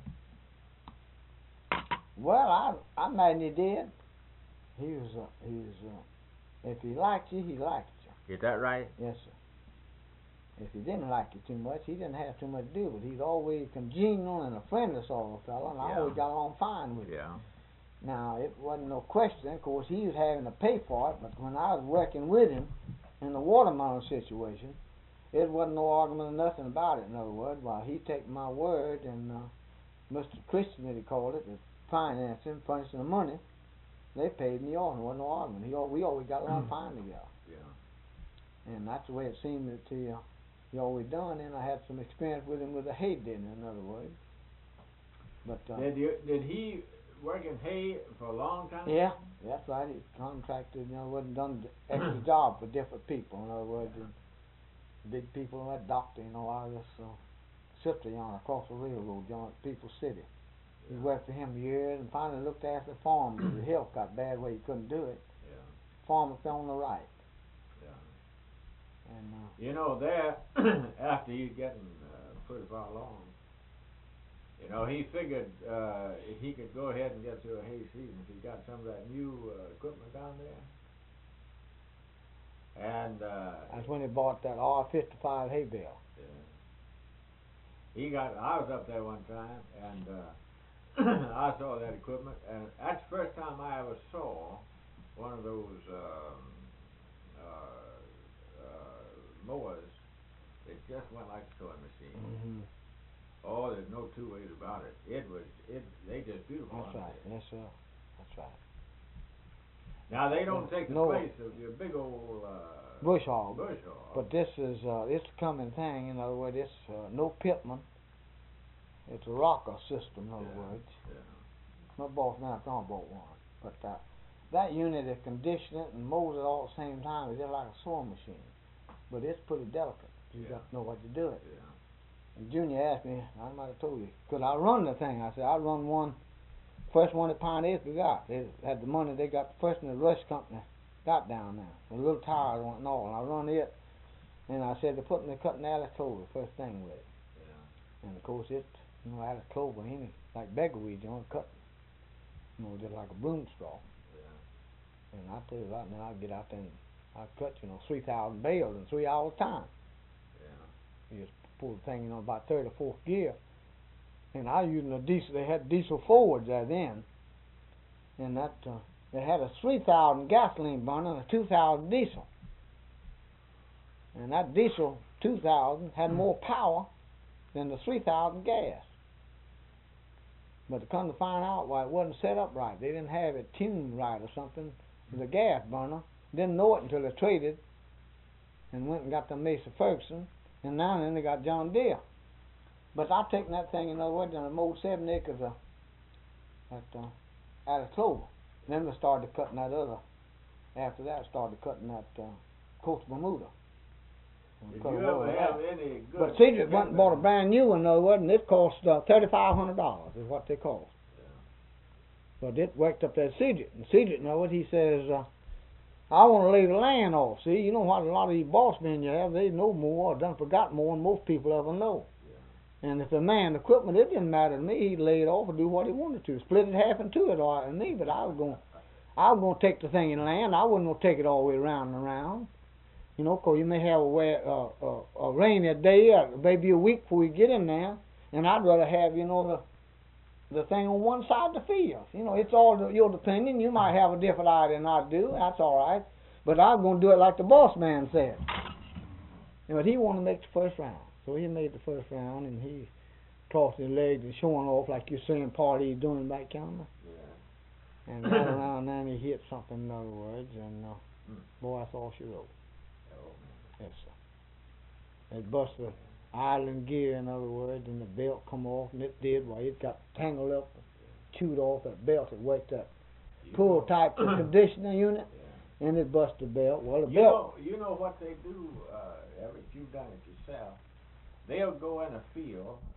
Well, I I imagine he did. He was, uh, he was, uh, if he liked you, he liked you. Is that right? Yes, sir. If he didn't like you too much, he didn't have too much to do with it. He's always congenial and a friendly sort of fellow, and I Yeah. always got along fine with him. Yeah. Now, it wasn't no question. Of course, he was having to pay for it, but when I was working with him in the watermelon situation, it wasn't no argument or nothing about it, in other words. While he take my word, and uh, Mister Christian, that he called it, the financing, furnishing the money, they paid me off. There wasn't no argument. He, al- we always got along fine together. Yeah. And that's the way it seemed that he, uh, he always done, and I had some experience with him with the hay dinner, in other words. But, uh, Did you did he work in hay for a long time? yeah, that's right. He contracted, you know, wasn't done the extra job for different people. In other words, and big people, that doctor, you know, out of this uh, sister yonder across the railroad, John People City. He worked for him years and finally looked after the farm. The health got bad where he couldn't do it. Yeah. Farmer fell on the right. Yeah. And uh, You know, there after you getting uh, pretty far along, you know, he figured uh, he could go ahead and get through a hay season if he got some of that new uh, equipment down there. And uh, that's when he bought that R fifty-five hay bale. yeah. He got. I was up there one time, and uh, I saw that equipment, and that's the first time I ever saw one of those um, uh, uh, mowers. It just went like a sewing machine. Mm-hmm. Oh, there's no two ways about it. It was. It. They just beautiful. That's aren't right. they? Yes, sir. That's right. Now they don't take the No. place of your big old uh, Bush hog. bush hog. But this is uh, it's a coming thing. In other words, it's uh, no Pitman. It's a rocker system. In other Yeah. words, Yeah. my boss now I bought one. But uh, that unit that conditions it and mows it all at the same time is just like a sewing machine. But it's pretty delicate. You Yeah. got to know what to do it. Yeah. And Junior asked me, I might have told you, could I run the thing? I said, I run one, first one that Pioneers we got. They had the money, they got the first one the Rush Company got down there. The little tires on it and all. And I run it, and I said, they're putting the cutting Alice Clover, first thing with it. Yeah. And of course, it, you know, Alice Clover, ain't it? Like beggarweed, you know, cut, you know, just like a broom straw. Yeah. And I tell you right now, I get out there and I cut, you know, three thousand bales in three hours time. Yeah. You just pull the thing, you know, about third or fourth gear. And I using a diesel, they had diesel forwards there then. And that, uh, they had a three thousand gasoline burner and a two thousand diesel. And that diesel two thousand had more power than the three thousand gas. But to come to find out why it wasn't set up right, they didn't have it tuned right or something. The gas burner, didn't know it until they traded and went and got the Mesa Ferguson, and now then they got John Deere. But I taken that thing, in other words, and I mowed seven acres of that uh, Alice Clover. Then we started cutting that other. After that, started cutting that uh, Coast Bermuda. And Did cut you a row ever of have that. any good? But Cedric went and bought a brand new one, in other words, and it cost uh, thirty-five hundred dollars is what they cost. But it worked up that Cedric. And Cedric, you know what, he says, uh, I want to lay the land off. See, you know what, a lot of these boss men you have, they know more or done forgot more than most people ever know. Yeah. And if the man, the equipment, it didn't matter to me. He'd lay it off and do what he wanted to. Split it half and two it all right with me, but I was going I was going to take the thing in land. I wasn't going to take it all the way around and around. You know, 'cause you may have a, wet, uh, uh, a rainy day, or maybe a week before we get in there, and I'd rather have, you know, the the thing on one side of the field. You know, it's all the, your opinion. You might have a different idea than I do. That's all right. But I'm going to do it like the boss man said. But he wanted to make the first round. So he made the first round, and he crossed his legs and showing off like you're seeing party he's doing back yonder. Yeah. And right around then he he hit something, in other words, and, uh, Hmm. boy, that's all she wrote. Oh, Yes, sir. It bust the island gear, in other words, and the belt come off, and it did, why, it got tangled up, chewed off that belt that waked up. you Pull know- tight the conditioner unit, Yeah. and it bust the belt. Well, the You belt, know, you know what they do, uh, Everett, you've done it yourself. They'll go in a field